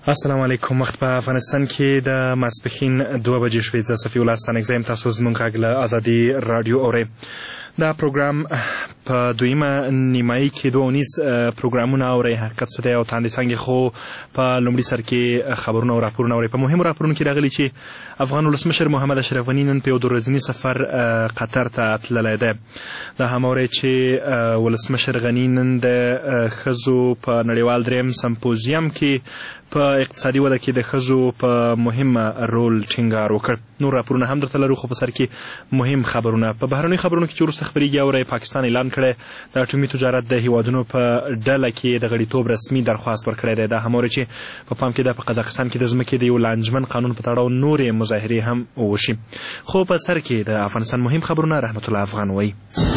السلام علیکم. وخت په افغانستان کې د ماسپښین 2 بجې شوې. زه صفي الله ستانکزی یم. تاسو زموږ غږ له ازادي راډیو اورئ. دا پروګرام په دویمه نیمایي کې 2 پروګرامونه اورئ. حقیقت څه دی او تاندې څنګه، خو په لومړي سر کې خبرونه او راپورونه اورئ. په مهمو راپورونو کې راغلي چې افغان ولسمشر محمد اشرف غني نن په یو 2 ورځني سفر قطر ته تللی دی. دا هم اورئ چې ولسمشر غني نن د ښځو په نړیوال 3 سمپوزیم کې په اقتصادي وده کې د ښځو په مهمه رول ټینګار وکړ. نور راپورونه هم درته لرو، خو په سر کې مهم خبرونه. په بهرنیو خبرونو کې چې وروسته خپرېږي اورئ پاکستان اعلان کړی د اټومي تجارت د هیوادونو په ډله کې د غړیتوب رسمي درخواست ورکړی دی. دا هم اورئ چې په پام کې ده په قزاقستان کې د ځمکې د یو لانجمن قانون په تړاو نورې مظاهرې هم وشي. خو په سر کې د افغانستان مهم خبرونه رحمت الله افغان وایي.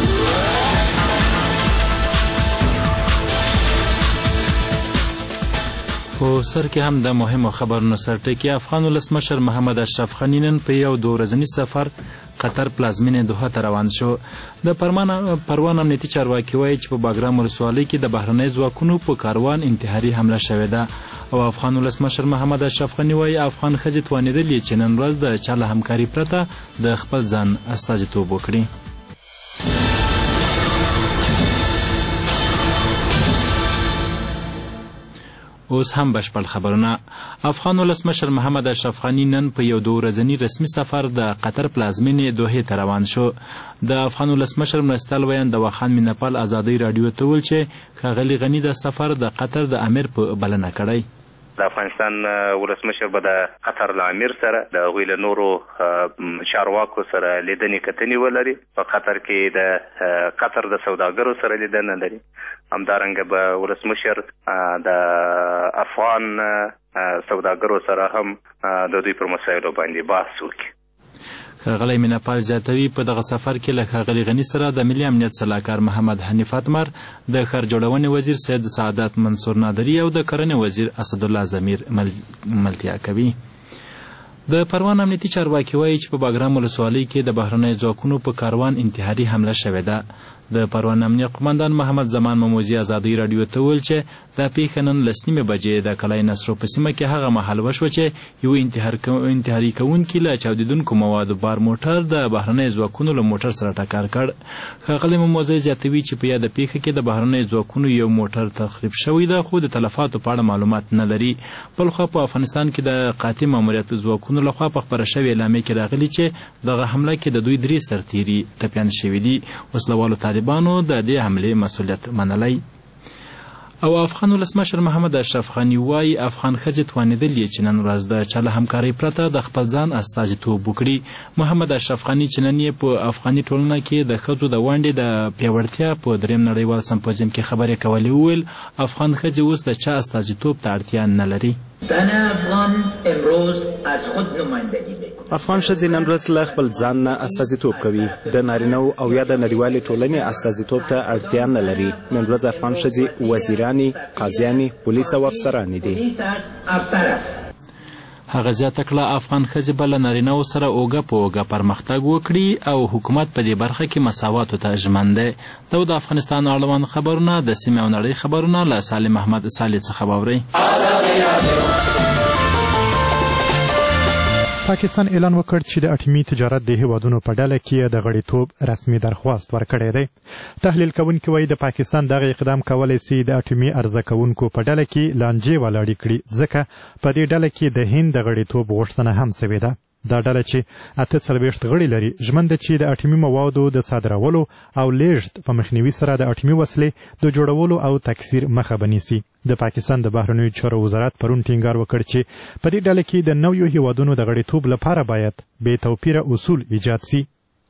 په سر کې هم د مهمو خبرونو سرټکی. افغان ولسمشر محمد اشرف غني نن په یو 2 ورځني سفر قطر پلازمینې دوحه ته روان شو. د پروان امنیتي چارواکي وایي چې په باګرام ولسوالۍ کې د بهرنیو ځواکونو په کاروان انتحاري حمله شوې ده او افغان ولسمشر محمد اشرف غني وایي افغان ښځې توانېدلې چې نن ورځ د چا له همکاري پرته د خپل ځان استازیتوب وکړي. اوس هم بشپړ خبرونه. افغان ولسمشر محمد اشرف غني نن په یو 2 ورځني رسمي سفر د قطر پلازمینې دوحې ته روان شو. د افغان ولسمشر مرستیال ویاند دواخان مینپال ازادي راډیو ته وویل چې ښاغلي غني د سفر د قطر د امیر په بلنه کړی. د افغانستان ولسمشر به د قطر له امیر سره د هغوی له نورو چارواکو سره لیدنې کتنې ولري. په قطر کې د قطر د سوداګرو سره لیدنه لري. همدارنګه به ولسمشر د افغان سوداګرو سره هم د دوی پر مسایلو باندې بحث وکړي. ښاغلی مینپال زیاتوي په دغه سفر کې له ښاغلي غني سره د ملي امنیت سلاکار محمد حنیف اتمر، د ښار جوړونې وزیر سید سعادت منصور نادري او د کرنې وزیر اسدالله ضمیر ملتیا کوي. د پروان امنیتي چارواکي وایي چې په باګرام ولسوالۍ کې د بهرنیو ځواکونو په کاروان انتحاري حمله شوې ده. د پروان امنیه قمندان محمد زمان مموزي ازادي راډیو ته وویل چې دا پیښه نن 9 بجې د کلای نصرو په سیمه کې هغه مهال وشوه چې یو انتحاري کوونکي له چاودېدونکو موادو بار موټر د بهرنیو ځواکونو له موټر سره ټکر کړ. ښاغلی مموزي زیاتوي چې په یاده پیښه کې د بهرنیو ځواکونو یو موټر تخریب شوی ده، خو د تلفاتو په اړه معلومات نه لري. بلخوا په افغانستان کې د قاطع ماموریت ځواکونو لخوا په خپره شوې اعلامیه کې راغلي چې دغه حمله کې د دوی 3 سرتیري ټپیان شوي دي. وسلوالو طالبانو د دې حملې مسؤلیت منلی. او افغان ولسمشر محمد اشرف غني وایي افغان ښځې توانېدلې چې نن ورځ د چا له همکارۍ پرته د خپل ځان استازیتوب وکړي. محمد اشرف غني چې نن یې په افغاني ټولنه کې د ښځو د ونډې د پیاوړتیا په 3 نړیوال سمپوزیم کې خبرې کولې وویل افغان ښځې اوس د چا استازیتوب ته اړتیا نه لري. افغان ښځې نن ورځ له خپل ځان نه استازیتوب کوي. د نارینه‌و او یا د نړیوالې ټولنې استازیتوب ته اړتیا نه لري. نن ورځ افغان ښځې وزیرانې، قاضیانې، پولیس او افسرانې دي. هغه زیاته کړه افغان ښځې به له نارینه‌و سره اوږه په اوږه پرمختګ وکړي او حکومت په دې برخه کې مساواتو ته ژمن دی. دا د افغانستان اړوند خبرونه د سیمې او نړۍ خبرونه له سالم احمد صالح څخه واورئ. پاکستان اعلان وکړ چې د اټومي تجارت د هیوادونو په ډله کې د غړیتوب رسمي درخواست ورکړی دی. تحلیل کوونکي وایي د پاکستان دغه اقدام کولی سي د اټومي عرضه کوونکو په ډله کې لانجې ولاړې کړي، ځکه په دې ډله کې د هند د غړیتوب غوښتنه هم سوې ده. دا ډله چې 48 غړي لري ژمن ده چې د اټومي موادو د صادرولو او لیږد په مخنیوي سره د اټومي وسلې د جوړولو او تکثیر مخه به نیسي. د پاکستان د بهرنیو چارو وزارت پرون ټینګار وکړ چې په دې ډله کې د نویو هیوادونو د غړیتوب لپاره باید بې توپیره اصول ایجاد سي.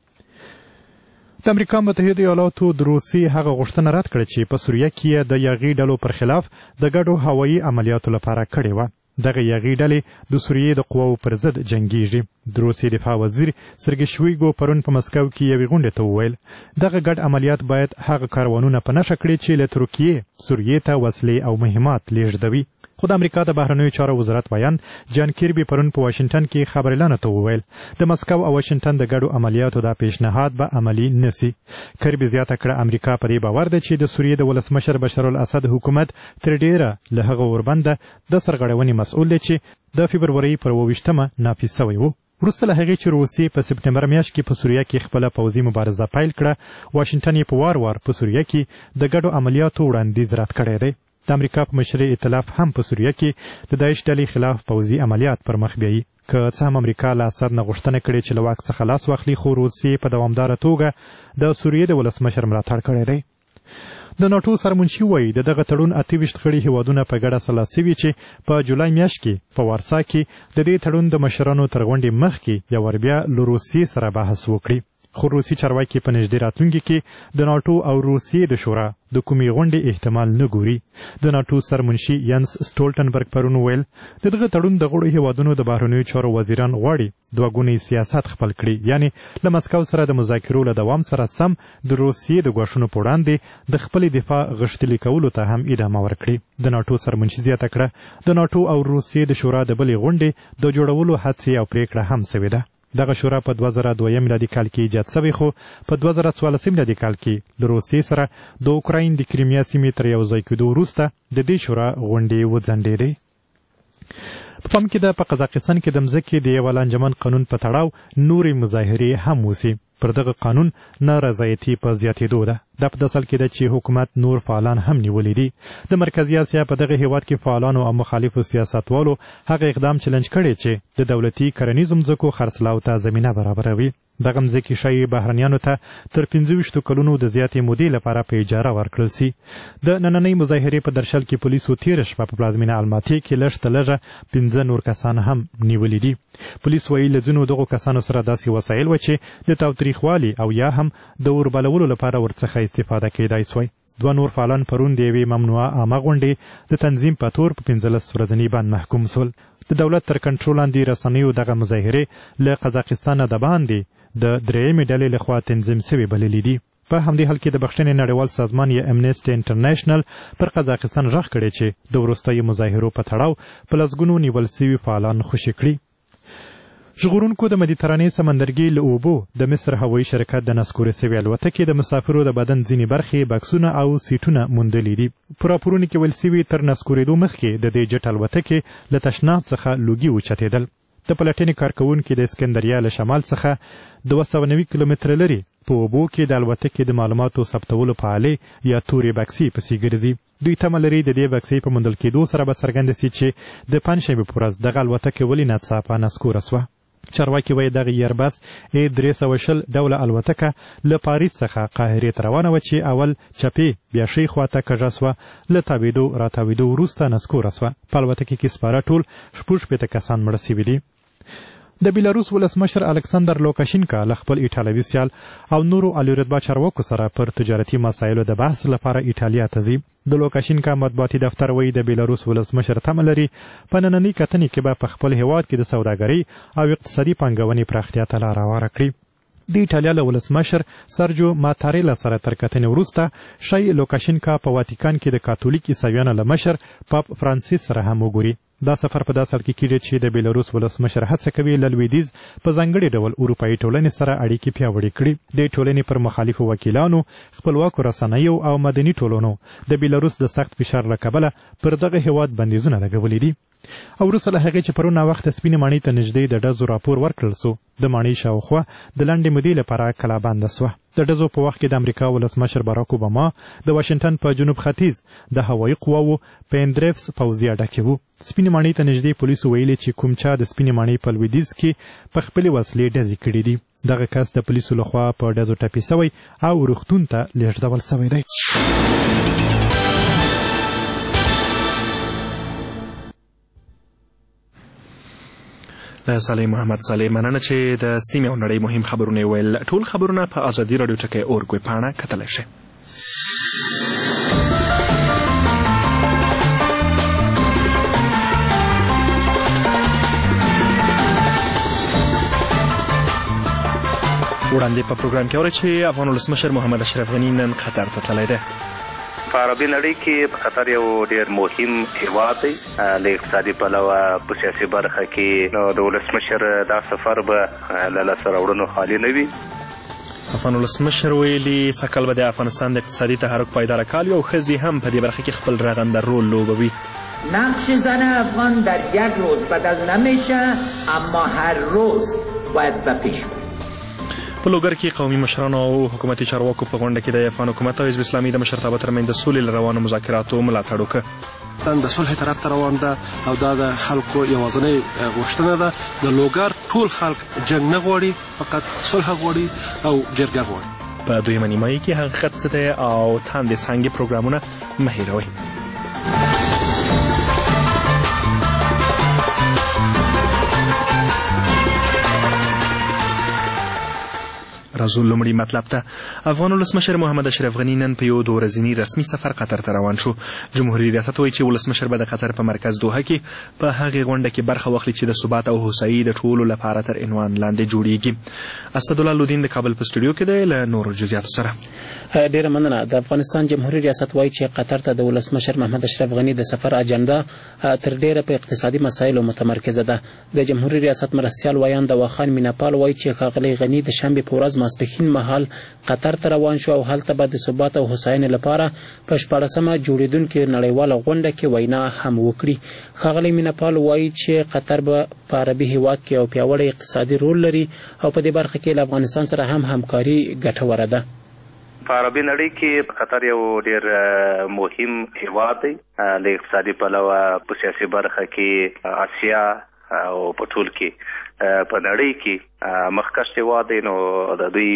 د امریکا متحده ایالاتو د روسیې هغه غوښتنه رد کړه چې په سوریه کې د یاغي ډلو پر خلاف د ګډو هوایي عملیاتو لپاره کړې وه. دغه یاغي ډلې د سوریې د قواو پر ضد جنګیږي. د روسیې دفاع وزیر سرګی شویګو پرون په مسکو کې یوې غونډې ته وویل دغه ګډ عملیات باید هغه کاروانونه په نښه کړي چې له ترکیې سوریې ته وسلې او مهمات لیږدوي. خو د امریکا د بهرنیو چارو وزارت ویاند جان کیربي پرون په واشنگټن کې خبريالانو ته وویل د مسکو او واشنگټن د ګډو عملیاتو د پیشنهاد به عملی نسی. کیربي زیاته کړه امریکا په دې باور ده چې د سوریې د ولسمشر بشار الاسد حکومت تر ډیره له هغه وربنده د سرغړونې مسؤل دی چې د فبروري پر 28مه نافذ شوی و. وروسته له هغې چې روسیې په سپټمبر میاشت کې په سوریه کې خپله پوځي مبارزه پیل کړه، واشنګټن یې په وار په سوریه کې د ګډو عملیاتو وړاندیز رد کړی دی. د امریکا په مشرۍ ائتلاف هم په سوریه کې د داعش ډلې خلاف پوځي عملیات پر مخ بیایي. که څه هم امریکا له اسد نه غوښتنه کړې چې له واک څخه لاس واخلي، خو روسیې په دوامداره توګه د سوریې د ولسمشر ملاتړ کړی دی. د ناټو سرمنشي وایي د دغه تړون 28 غړي هیوادونه په ګډه سلا سوي چې په جولای میاشت کې په وارسا کې د دې تړون د مشرانو تر غونډې مخکې یو ور بیا له روسیې سره بحث وکړي. خو روسي چارواکي په نږدې راتلونکي کې د ناټو او روسیې د شورا د کومې غونډې احتمال نه ګوري. د ناټو سرمنشي ینس سټولټنبرګ پرون ویل د دغه تړون د غړو هیوادونو د بهرنیو چارو وزیران غواړي دوه ګونی سیاست خپل کړي، یعنی له مسکو سره د مذاکرو له دوام سره سم د روسیې د ګواښونو په وړاندې د خپلې دفاع غښتلي کولو ته هم ادامه ورکړي. د ناټو سرمنشي زیاته کړه د ناټو او روسیې د شورا د بلې غونډې د جوړولو هڅې او پریکړه هم سوې ده. دغه شورا په 2002 میلادي کال کې ایجاد شوی، خو په 2014 میلادي کال کې له روسیې سره د اوکراین د کریمیا سیمې تر یو ځای کېدو وروسته د دې شورا غونډې وځنډېدې. په پام کې ده په قزاقستان کې د مځکې د یو لانجمن قانون په تړاو نورې مظاهرې هم وسي. پر دغه قانون نارضایتي په زیاتېدو ده. دا په داسې حال کې ده چې حکومت نور فعالان هم نیولي دي. د مرکزي اسیا په دغه هیواد کې فعالانو او مخالفو سیاستوالو هغه اقدام چلنج کړی چې د دولتي کرنیزو مځکو خرڅلاو ته زمینه برابروي. دغه مځکې ښایي بهرنیانو ته تر 25 کلونو د زیاتې مودې لپاره په اجاره ورکړل سي. د نننۍ مظاهرې په درشل کې پولیسو تېره شپه په پلازمینه الماتې کې لږ تر لږه 15 نور کسان هم نیولي دي. پولیس وایي له ځینو دغو کسانو سره داسې وسایل و چې د تاوتریخوالي او یا هم د اوربلولو لپاره ورڅخه استفاده کیدای سوی. دوه نور فعالان پرون د یوې ممنوعه عامه غونډې د تنظیم په تور په 15 ورځني بند محکوم سول. د دولت تر کنټرول لاندې رسنیو دغه مظاهرې له قزاقستانه د باندې د درېیمې ډلې لخوا تنظیم سوي بللې دي. په همدې حال کې د بخښنې نړیوال سازمان یا امنیسټي انټرنیشنل پر قزاقستان غږ کړی چې د وروستیو مظاهرو په تړاو په لسګونو نیول سوي فعالان خوشي کړي. ژغورونکو د مدیترانې سمندرګي له اوبو د مصر هوایي شرکت د نسکورې سوي الوتکې د مسافرو د بدن ځینې برخې بکسونه او سیټونه موندلي دي. په راپورونو کې ویل سوي تر نسکورېدو مخکې د دې جټ الوتکې له تشناب څخه لوګي اوچتېدل. د پلټنې کارکوونکي د اسکندریه له شمال څخه 290 کیلومتره لرې په اوبو کې د الوتکې د معلوماتو ثبتولو په آلې یا تورې بکسې پسې ګرځي. دوی تمه لري د دې بکسې په موندل کېدو سره به څرګنده سي چې د پنجشنبې په ورځ دغه الوتکې ولې ناڅاپه نسکوره سوه. چارواکي وایي دغه ایربس A320 ډوله الوتکه له پاریس څخه قاهرې ته روانه وه چې اول چپې بیا ښۍ خواته کږه سوه. له تاویدو راتاویدو وروسته نسکوره سوه. په الوتکې کې سپاره ټول 16 کسان مړه سوي دي. د بیلاروس ولسمشر الکساندر لوکاشینکا له خپل ایټالوي سیال او نورو عالي رتبه چارواکو سره پر تجارتي مسایلو د بحث لپاره ایټالیا ته ځي. د لوکاشینکا مطبوعاتي دفتر وایي د بیلاروس ولسمشر تمه لري په نننۍ کتنې کې به په خپل هیواد کې د سوداګرۍ او اقتصادي پانګونې پراختیا ته لار هواره کړي. د ایټالیا له ولسمشر سرجو ماتاریلا سره تر کتنې وروسته ښایي لوکاشینکا په واتیکان کې د کاتولیک عیسویانو له مشر پاپ فرانسیس سره هم وګوري. دا سفر په داسې حال کې کېږي چې د بیلاروس ولسمشر هڅه کوي له لویدیځ په ځانګړي ډول اروپایي ټولنې سره اړیکې پیاوړې کړي. د ټولنې پر مخالفو وکیلانو، خپلواکو رسنیو او مدني ټولنو د بیلاروس د سخت فشار له کبله پر دغه هیواد بندیزونه لګولي دي. او وروسته له هغې چې پرون ناوخته سپینې ماڼۍ ته نږدې د ډزو راپور ورکړل سو، د ماڼۍ شاوخوا د لنډې مودې لپاره کلابنده سوه. د ډزو په وخت کې د امریکا ولسمشر باراک اوباما د واشنګټن په جنوب ختیځ د هوایي قواوو په اندریفس پوځي اډه کې وو. سپینې ماڼۍ ته نږدې پولیسو ویلي چې کوم چا د سپینې ماڼۍ په لویدیځ کې په خپلې وسلې ډزې کړي دي. دغه کس د پولیسو لخوا په ډزو ټپي سوی او روغتون ته لیږدول سوی دی. له صالح محمد صالح مننه چې د سیمې او نړۍ مهم خبرونه ویل. ټول خبرونه په ازادي راډیو ټکی اورګ ویبپاڼه کتلی شئ. وړاندې په پروګرام کې اورئ چې افغان ولسمشر محمد اشرف غني نن قطر ته تللی دی. په عربي نړۍ کې قطر یو ډېر مهم هیواد دی له اقتصادي پلوه په سیاسي برخه کې نو د ولسمشر دا سفر به له لاسته راوړنو خالي نه وي. افغان ولسمشر ویلي سږکال به د افغانستان د اقتصادي تحرک پایداره کال وي او ښځې هم په دې برخه کې خپل رغنده رول لوبوي. نقش زن افغان در یک روز بدل نمیشه اما هر روز باید به پیش برد. په لوګر کې قومي مشرانو او حکومتي چارواکو په غونډه کې د افغان حکومت او حزب اسلامي د مشرتابه ترمنځ د سولې له روانو مذاکراتو ملاتړ وکړ. د صلح طرف ته روان ده او دا د خلکو یوازینۍ غوښتنه ده. د لوګر ټول خلک جنګ نه غواړي، فقط صلح غواړي او جرګه غواړي. په دویمه نیمایي کې حقیقت څه دی او تاندې څانګې پروګرامونه مه هېروئ. راځو لومړي مطلب ته. افغان ولسمشر محمد اشرف غني نن په یو 2 ورځني رسمي سفر قطر ته روان شو. جمهوریت ریاست وایي چې ولسمشر به د قطر په مرکز دوحه کې په هغې غونډه کې برخه واخلي چې د ثبات او هوسايي د ټولو لپاره تر عنوان لاندې جوړیږي. اسدالله لودین د کابل په سټوډیو کې دی له نورو جزئیاتو سره. ډیره مننه. د افغانستان جمهوریت ریاست وایي چې قطر ته د ولسمشر محمد اشرف غني د سفر اجنډا تر ډیره په اقتصادي مسایلو متمرکزه ده. د جمهوریت ریاست مرستیال وایان د واخان میناپال وایي چې ښاغلی غني د شنبې په ورځ ماسپښین مهال قطر ته روان شو او هلته به د ثبات او هوساینې لپاره په 14مه جوړېدونکې نړیواله غونډه کې وینا هم وکړي. ښاغلی میناپال وایي چې قطر به په عربي هیواد کې یو پیاوړی اقتصادي رول لري او په دې برخه کې له افغانستان سره هم همکاري ګټوره ده. په عربي نړۍ کې قطر یو ډېر مهم هیواد دی له اقتصادي پلوه په سیاسي برخه کې آسیا او په ټول کې په نړۍ کې مخکښ هیواد دی. نو د دوی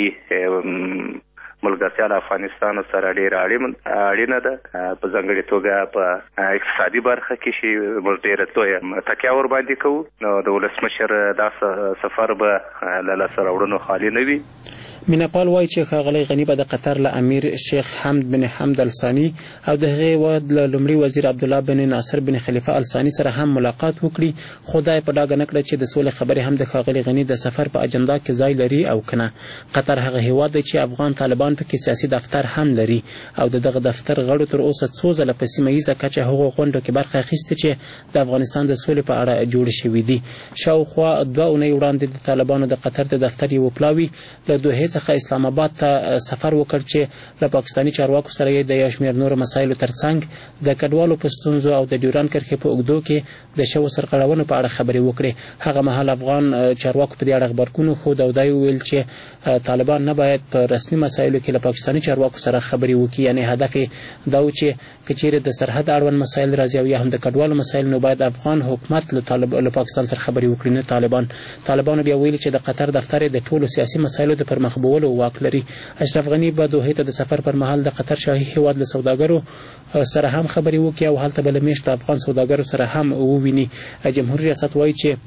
ملګرتیا له افغانستان سره ډېره اړینه ده. په ځانګړې توګه په اقتصادي برخه کې چې موږ ډېره لویه تکیه ورباندې کوو. نو د ولسمشر دا سفر به له لاسته راوړنو خالي نه وي. میناپال وایي چې ښاغلی غني به د قطر له امیر شیخ حمد بن حمد الثاني او د هغې هیواد له لومړي وزیر عبدالله بن ناصر بن خلیفه الثاني سره هم ملاقات وکړي. خو دا یې په ډاګه نه کړه چې د سولې خبرې هم د ښاغلي غني د سفر په اجنډا کې ځای لري او که نه. قطر هغه هیواد دی چې افغان طالبان پکې سیاسي دفتر هم لري او د دغه دفتر غړو تر اوسه څو ځله په سیمه ییزه کچه هغو غونډو کې برخه اخیستې چې د افغانستان د سولې په اړه جوړې شوي دي. شاوخوا 2 اونۍ وړاندې د طالبانو د قطر د دفتر یو پلاوي له دوحې څخه اسلام آباد ته سفر وکړ چې له پاکستاني چارواکو سره یې د یو شمېر نورو مسایلو ترڅنګ د کډوالو په ستونزو او د ډیورنډ کرښې په اوږدو کې د شویو سرغړونو په اړه خبرې وکړې. هغه مهال افغان چارواکو په دې اړه غبرګون وښود او دا یې وویل چې طالبان نه باید په رسمي مسایلو کې له پاکستاني چارواکو سره خبرې وکړي. یعنې هدف یې دا و چې که چیرې د سرحد اړوند مسایل راځي او یا هم د کډوالو مسایل نو باید افغان حکومت له پاکستان سره خبرې وکړي نه طالبان. طالبانو بیا ویلي چې د قطر دفتر د ټولو سیاسي مسایلو د پرمخ بیولو واک لري. اشرف غني به دوحې ته د سفر پر مهال د قطر شاهي هیواد له سوداګرو سره هم خبرې وکړي او هلته به له میشتو افغان سوداګرو سره هم وویني. جمهوریت ریاست وایي چې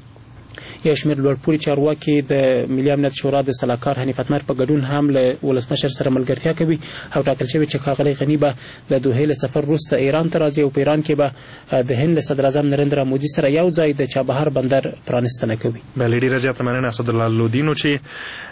یو شمېر لوړپوړي چارواکي د ملي امنیت شورا د سلاکار حنیف اتمر په ګډون هم له ولسمشر سره ملګرتیا کوي او ټاکل شوي چې ښاغلی غني به د دوحې له سفر وروسته ایران ته راځي او په ایران کې به د هند له صدراعظم نریندرا مودي سره یو ځای د چابهار بندر پرانستنه کوي. بله ډېره زیاته مننه اسدالله لودینو چې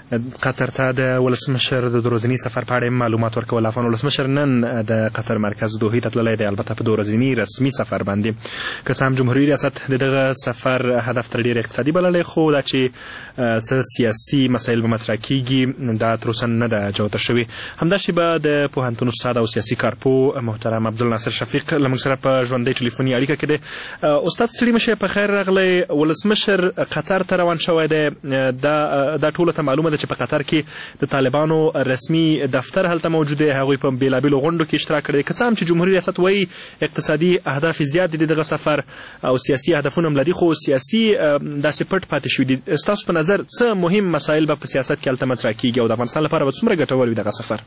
قطر ته د ولسمشر د 2 ورځني سفر په اړه معلومات ورکول. افغان ولسمشر نن د قطر مرکز دوحې ته تللی دی، البته په 2 ورځني رسمي سفر باندې. که څه هم جمهوریت ریاست د دغه سفر هدف تر ډېر اقتصادي بللی خو دا چې څه سیاسي مسایل به مطرح کیږي دا تر اوسه نه ده جوته شوې. همداسې به د پوهنتون استاد او سیاسي کارپوه محترم عبدالناصر شفیق له موږ سره په ژوندۍ ټلیفوني اړیکه کې دی. استاد ستړي مه شئ، په خیر راغلی. ولسمشر قطر ته روان شوی دی. دا ټوله ته معلومه ده چې په قطر کې د طالبانو رسمي دفتر هلته موجود دی. هغوی په بېلابېلو غونډو کې اشتراک کړی. که څه هم چې جمهوریت ریاست وایي اقتصادي اهداف زیات دي دغه سفر او سیاسي هدفونه هم لري، خو سیاسي داسې پټ پاتې شوي دي. ستاسو په نظر څه مهم مسایل به په سیاست کې هلته مطرح کیږي او د افغانستان لپاره به څومره ګټور وي دغه سفر؟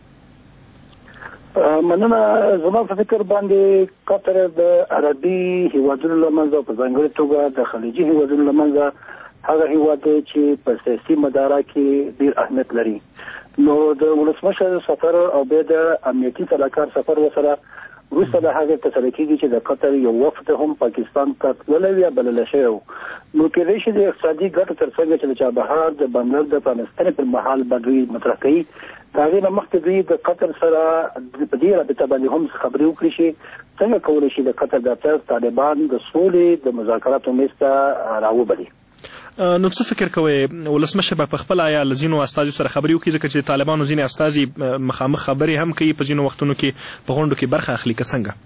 مننه. زما په فکر باندې قطر د عربي هیوادونو له منځه په ځانګړې توګه د خلیجي هیوادونو له منځه هغه هیواد دی چې په سیاسي مداره کې ډېر اهمیت لري. نو د ولسمشر سفر او بیا د امنیتي سلاکار سفر ورسره وروسته د هغې تسلی کېږي چې د قطر یو وفد هم پاکستان ته تللی وي یا بللی شوی و. نو کېدای شي د اقتصادي ګټو تر څنګ چې د چابهار د بندر د پرانستنې پر مهال به دوی مطرح کوي، د هغې نه مخکې دوی د قطر سره په دې رابطه باندې هم خبرې وکړي چې څنګه کولی شي د قطر دفتر طالبان د سولې د مذاکراتو میز ته راوبلي. نو څه فکر کوئ ولسمشر به په خپل آیا له ځینو استازو سره خبرې وکړي، ځکه چې د طالبانو ځینې استازي مخامخ خبرې هم کوي په ځینو وختونو کې په غونډو کې برخه اخلي، که څنګه؟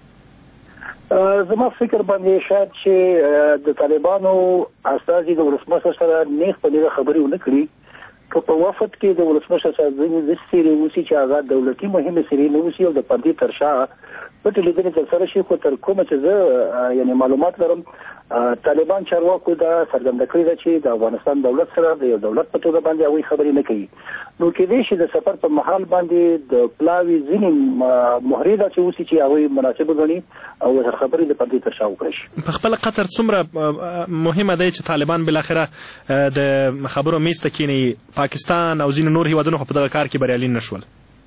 زما فکر باندې شاید چې د طالبانو استازي د ولسمشر سره نیغ په نیغه خبرې ونه کړي، که په وفد کې د ولسمشر سره ځینې سیرې وشي چې هغه دولتي مهمې سیرې نه وشي او د پردې تر شا پټې لیدنې ترسره شي، خو تر کومه چې زه یعنی معلومات لرم طالبان چارواکو دا څرګنده کړې ده چې د افغانستان دولت سره د یو دولت په توګه باندې هغوی خبرې نه کوي. نو کېدای شي د سفر په مهال باندې د پلاوي ځینې مهرې دا چې اوسي چې هغوی مناسب وګڼي او ورسره خبرې د پردې تر شا وکړی شي. په خپله قطر څومره مهمه دی چې طالبان بالاخره د خبرو میز ته کښېني، پاکستان او ځینې نور هیوادونه خو په دغه کار کې بریالي نه شول؟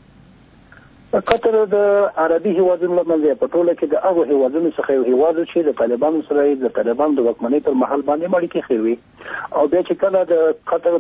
قطر د عربي هیوادونو له منځه په ټوله کې د هغو هیوادونو څخه یو هیواد چې د طالبانو سره د طالبانو د واکمنۍ پر مهال باندې اړیکې ښې وي، او بیا چې کله د قطر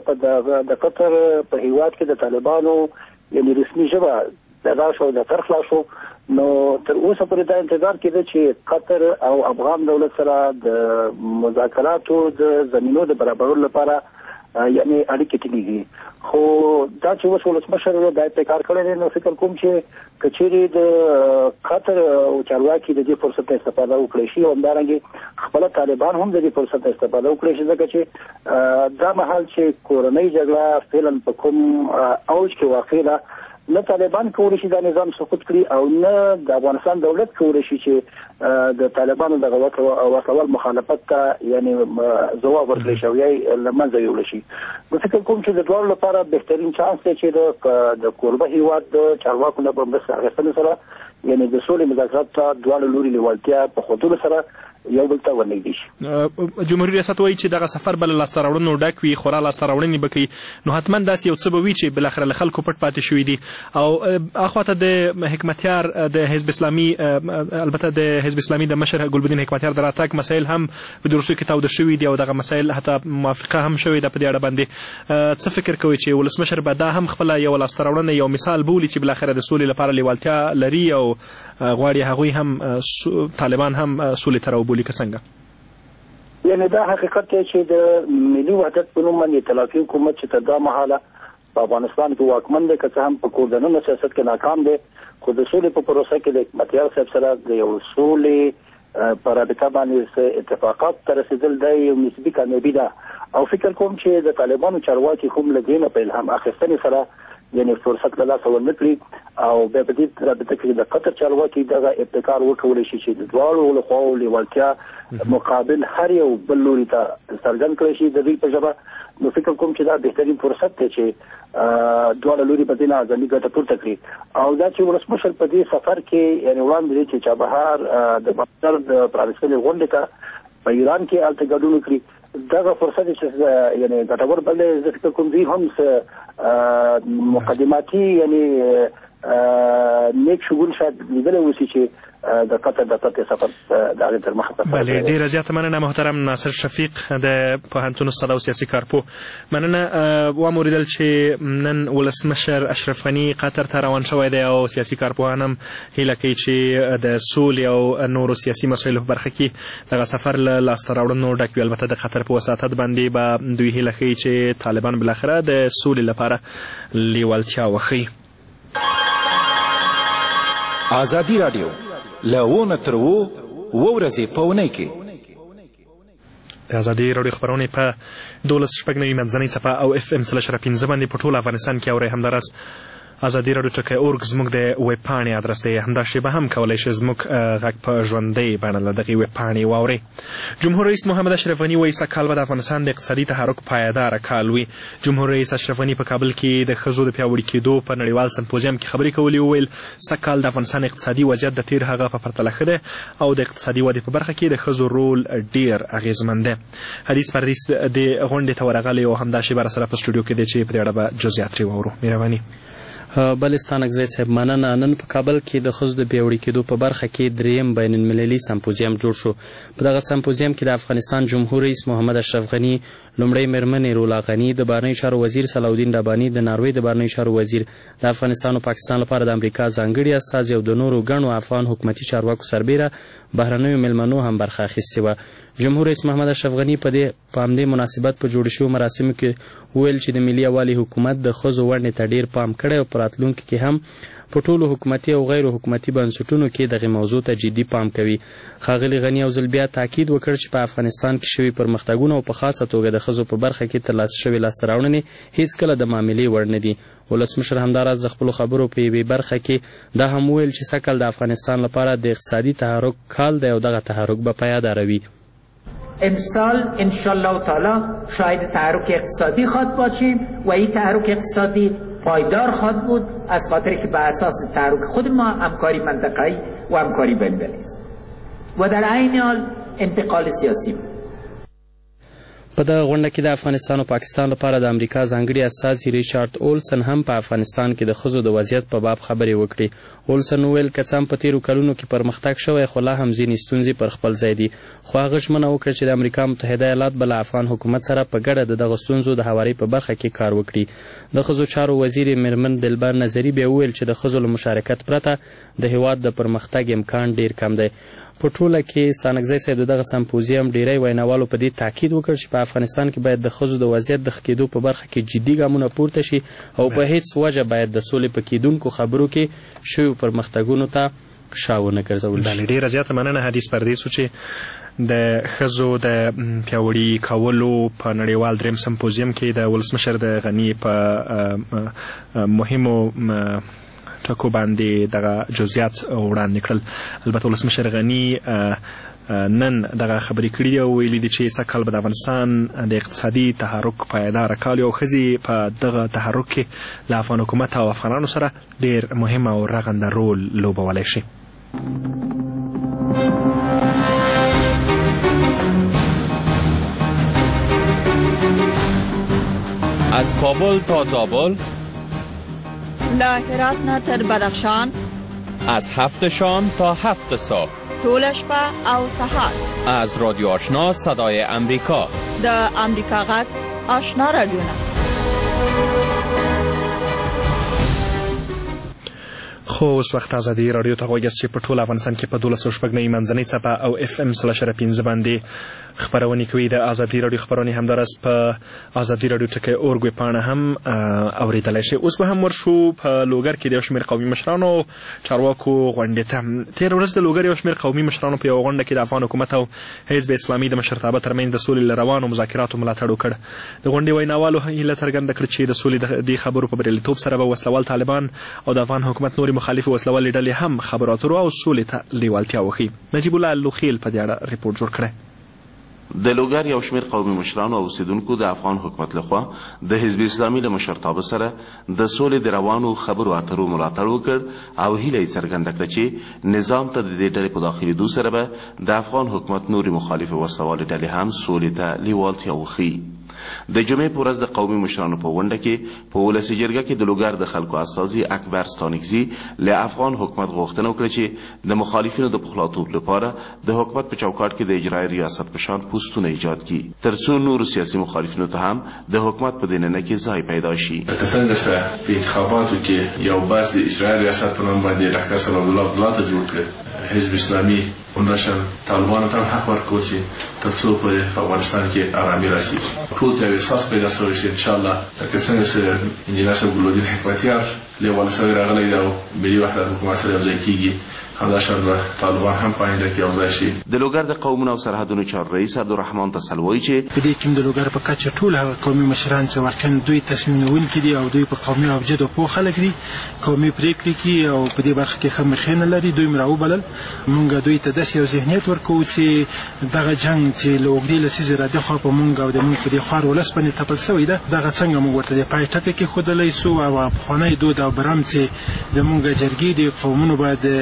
په هیواد کې د طالبانو یعنې رسمي ژبه پیدا شو د تر خلاص شو، نو تر اوسه پورې دا انتظار کېده چې قطر او افغان دولت سره د مذاکراتو د زمینو د برابرولو لپاره یعنی اړیکې ټینګېږي. خو دا چې اوس ولسمشر دا ابتکار کړی دی، نو فکر کوم چې که چیرې د قطر او چارواکي د دې فرصت نه استفاده وکړی شي او همدارنګې خپله طالبان هم د دې فرصت نه استفاده وکړی شي، ځکه چې دا مهال چې کورنۍ جګړه فعلا په کوم اوج کې واقع ده، نه طالبان کولی شي دا نظام سقوط کړي او نه د افغانستان دولت کولی شي چې د طالبانو دغه وسلوال مخالفت ته یعنی ځواب ورکړي شي او یا له منځه یوړل شي. نو فکر کوم چې د دواړو لپاره بهترین چانس دی چې د کوربه هیواد د چارواکو نه په مرسته اخیستنې سره یعنی د سولې مذاکرات ته دواړو لوري لیوالتیا په ښودلو سره یو بل ته ورنږدې شي. جمهوري ریاست وایي چې دغه سفر به له لاسته راوړنو ډک وي، خورا لاسته راوړنې به کوي، نو حتما داسې یو څه به وي چې بالاخره له خلکو پټ پاتې شوي دي. او اخواته د حکمتیار د حزب اسلامي البته د حزب اسلامي د مشر ګلبدین حکمتیار د راتګ مسایل هم په دې وروستیو کې تاوده شوي دي او دغه مسایل حتی موافقه هم شوې ده په دې اړه باندې. څه فکر کوئ چې ولسمشر به دا هم خپله یو لاسته راوړنه یو مثال بولي چې بالاخره د سولې لپاره لیوالتیا لري او غواړي هغوی هم طالبان هم سولې ته راوبولي، که څنګه؟ یعنی دا حقیقت دی چې د ملي وحدت په نوم باندې ائتلافي حکومت چې تر دا مهاله په افغانستان کې واکمن دی، که څه هم په کورډنونو سیاست کې ناکام دی، خو د سولې په پروسه کې د حکمتیار صاحب سره د یو سولې په رابطه باندې اتفاقات ته رسېدل دا یو نسبي کامیابي ده. او فکر کوم چې د طالبانو چارواکي هم له دې نه په الهام اخیستنې سره یعنی فرصت له لاسه ورنه کړي او بیا په دې رابطه کې د قطر چارواکي دغه ابتکار وکولی شي چې د دواړو له خواو لیوالتیا مقابل هر یو بل لوري ته څرګند کړی شي د دوی په ژبه. نو فکر کوم چې دا بهترین فرصت دی چې دواړه لوري په دې نه ازادي ګټه پورته کړي. او دا چې ولسمشر په دې سفر کې یعنی وړاندې دی چې چابهار د بندر د پرانستنې غونډې ته په ایران کې هلته ګډون وکړي، دغه فرصت چې یعنی ګټور بللی. زه فکر کوم دوی هم مقدماتي یعنی نیک شګون شاید لیدلی اوسي چې د قطر د تطبیق سفر د هغې تر مخه. بله، ډېره زیاته مننه محترم ناصر شفیق د پوهنتون استاد او سیاسي کارپو. مننه. وام اورېدل چې نن ولسمشر اشرف غني قطر ته روان شوی دی او سیاسي کارپوهان هم هیله کوي چې د سولې او نورو سیاسي مسایلو په برخه کې دغه سفر له لاسته راوړنو ډک وي. البته د قطر په وساطت باندې به دوی هیله ښیي چې طالبان بالاخره د سولې لپاره لیوالتیا وښیي. ازادي راډیو له تر ورځې په اونۍ کې د ازادي راډیو خپرونې په 12:09 منځنۍ څپه او FM 3.15 باندې په ټول افغانستان کې اورئ. همداراز ازادي راډیو .org زموږ د ویب پاڼې ادرس دی. همدا شیبه هم کولی شئ زموږ غږ په ژوندۍ بڼه له دغې ویب پاڼې واورئ. جمهور رئیس محمد اشرف غني وایي سږ کال به د افغانستان د اقتصادي تحرک پایداره کال وي. جمهور رئیس اشرف غني په کابل کې د ښځو د پیاوړي کېدو په نړیوال سمپوزیم کې خبرې کولې. وویل سږ کال د افغانستان اقتصادي وضعیت د تیر هغه په پرتله ښه دی او د اقتصادي ودې په برخه کې د ښځو رول ډېر اغېزمن دی. حدیث پردیس د غونډې ته ورغلی او همدا شیبه راسره په سټوډیو کې دی چې په دې اړه به جزئیات ترې واورو. مهرباني. بل ستانکزی صاحب مننه. نن په کابل کې د ښځو د پیاوړي کېدو په برخه کې دریم بین المللي سمپوزیم جوړ شو. په دغه سمپوزیم کې د افغانستان جمهور رئیس محمد اشرف غني، لومړی میرمن رولا غني، د بهرنیو چارو وزیر صلاحالدین رباني، د ناروې د بهرنیو چارو وزیر، د افغانستان او پاکستان لپاره د امریکا ځانګړي استازي او د نورو ګڼو افغان حکومتي چارواکو سربیره بهرنیو میلمنو هم برخه اخیستې وه. جمهور رئیس محمد اشرف غني په همدې مناسبت په جوړ شویو مراسمو کې وویل چې د ملي یووالي حکومت د ښځو ونډې ته ډېر پام کړی او په راتلونکي کې هم په ټولو حکومتي او غیر حکومتي بنسټونو کې دغې موضوع ته جدي پام کوي. ښاغلي غني یو ځل بیا تاکید وکړ چې په افغانستان کې شوي پرمختګونه او په خاصه توګه د ښځو په برخه کې ترلاسه شوې لاسته راوړنې هیڅکله د معاملې وړ نه دي. ولسمشر همداراز د خپلو خبرو په یوې برخه کې دا هم وویل چې سږ کال د افغانستان لپاره د اقتصادي تحرک کال دی او دغه تحرک به پایداره وي. امسال انشالله تعالی شاهد تحرک اقتصادی خواهد باشیم و این تحرک اقتصادی پایدار خواهد بود از خاطر که بر اساس تحرک خود ما همکاری منطقه‌ای و همکاری بین‌المللی است و در عین حال انتقال سیاسی بود. په دغه غونډه کې د افغانستان او پاکستان لپاره د امریکا ځانګړي استازي ریچارډ اولسن هم په افغانستان کې د ښځو د وضعیت په باب خبرې وکړې. اولسن وویل که څه هم په تېرو کلونو کې پرمختګ شوی خو لا هم ځینې ستونزې پر خپل ځای دي، خو هغه ژمنه وکړه چې د امریکا متحده ایالات به له افغان حکومت سره په ګډه د دغه ستونزو د هواري په برخه کې کار وکړي. د ښځو چارو وزیر میرمن دلبر نظري بیا وویل چې د ښځو له مشارکت پرته د هېواد د پرمختګ امکان ډېر کم دی. په ټوله کې ستانکزی صاحب د دغه سمپوزیم ډیری ویناوالو په دې تاکید وکړ چې په افغانستان کې باید د ښځو د وضعیت د ښه کېدو په برخه کې جدي ګامونه پورته شي او په هیڅ وجه باید د سولې په کېدونکو خبرو کې شویو پرمختګونو ته شا ونه ګرځول شي. ډېره زیاته مننه حدیث پردیسو چې د ښځو د پیاوړي کولو په نړیوال دریم سمپوزیم کې د ولسمشر د غني په مهمو ټکو باندې دغه جزئیات وړاندې کړل. البته ولسمشر غني نن دغه خبرې کړي دي او ویلي دي چې سږ کال به د افغانستان د اقتصادي تحرک پایداره کال او ښځې په دغه تحرک کې له افغان حکومت او افغانانو سره ډېر مهم او رغنده رول لوبولی شي. از کابل تا زابل، له هرات نه تر بدخشان، از 7 شام تا 7 صبح، ټوله شپه او سهار، از رادیو آشنا صدای امریکا، د امریکا غږ آشنا رادیوونه. خو اوس وخت ازادي راډیو ته غوږ یاست چې په ټول افغانستان کې په 12شپږ منځنۍ څپه او FM 0.5 باندې خپرونې کوي. د ازادي راډیو خپرونې همداراز په ازادي راډیو ټکی اورګ ویبپاڼه هم اورېدلی شي. اوس به هم ورشو په لوګر کې د یو شمېر قومي مشرانو چارواکو غونډې ته. تېره ورځ د لوګر یو شمېر قومي مشرانو په یوه غونډه کې د افغان حکومت او حزب اسلامي د مشرتابه ترمنځ د سولې له روانو مذاکراتو ملاتړ وکړ. د غونډې ویناوالو هیله څرګنده کړه چې د سولې د خبرو په بریالیتوب سره به وسلوال طالبان او د افغان حکومت نورې مخالفې وسلوالې ډلې هم خبرو اترو او سولې ته لیوالتیا وښيي. نجیب الله لوخیل په دې اړه ریپورټ جوړ کړی. د لوګر یو شمېر قومي مشرانو او اوسیدونکو د افغان حکومت لخوا د حزب اسلامي له مشرتابه سره د سولې د روانو خبرو اترو ملاتړ وکړ او هیله یې څرګنده کړه چې نظام ته د دې ډلې په داخلېدو سره به د افغان حکومت نورې مخالفې وسلوالې ډلې هم سولې ته لیوالتیا وښيي. د جمعې په ورځ د قومي مشرانو په غونډه کې په ولسي جرګه کې د لوګر د خلکو استازي اکبر ستانکزي له افغان حکومت غوښتنه وکړه چې د مخالفینو د پخلاطوب لپاره د حکومت په چوکاټ کې د اجرایي ریاست په شان پوستونه ایجاد کړي ترڅو نورو سیاسي مخالفینو ته هم د حکومت په دننه کې ځای پیدا شي. څنګه چې په انتخاباتو کې یو بحث د اجرایي ریاست په نوم باندې ډاکټر صلاح الله عبدالله ته جوړ کړ، حزب اسلامي همداشان طالبانو ته حق ورکول چې تر څو په افغانستان کې آرامي راشي. ټول ته احساس پیدا شوی چې انشاءالله لکه څنګه چې انجینر صاحب ګلودین حکمتیار لیوال سره راغلی دی او ملي وحدت حکومت سره یوځای کېږي، همداشان طالبان هم په آینده کې یوځای شي. د لوګر د قومونو او سرحدونو چار رئیس عبدالرحمن تسل وایي چې په دې کې د لوګر په کچه ټول هغه قومي مشران چې واقعا دوی تصمیم نیونکي دي او دوی په قومي ابجدو پوه خلک دي، قومي پرېکړې کوي او په دې برخه کې ښه مخینه نه لري. دوی مې راوبلل، موږ دوی ته داسې یو ذهنیت ورکوو چې دغه جنګ چې له اوږدې لسیزې را دخوا په موږ او د موږ په دې خوار ولس باندې تپل شوی ده، دغه څنګه موږ ورته د پای ټکی کېښودلی سو او پخوانی دود او برم چې د موږ جرګې د قومونو باید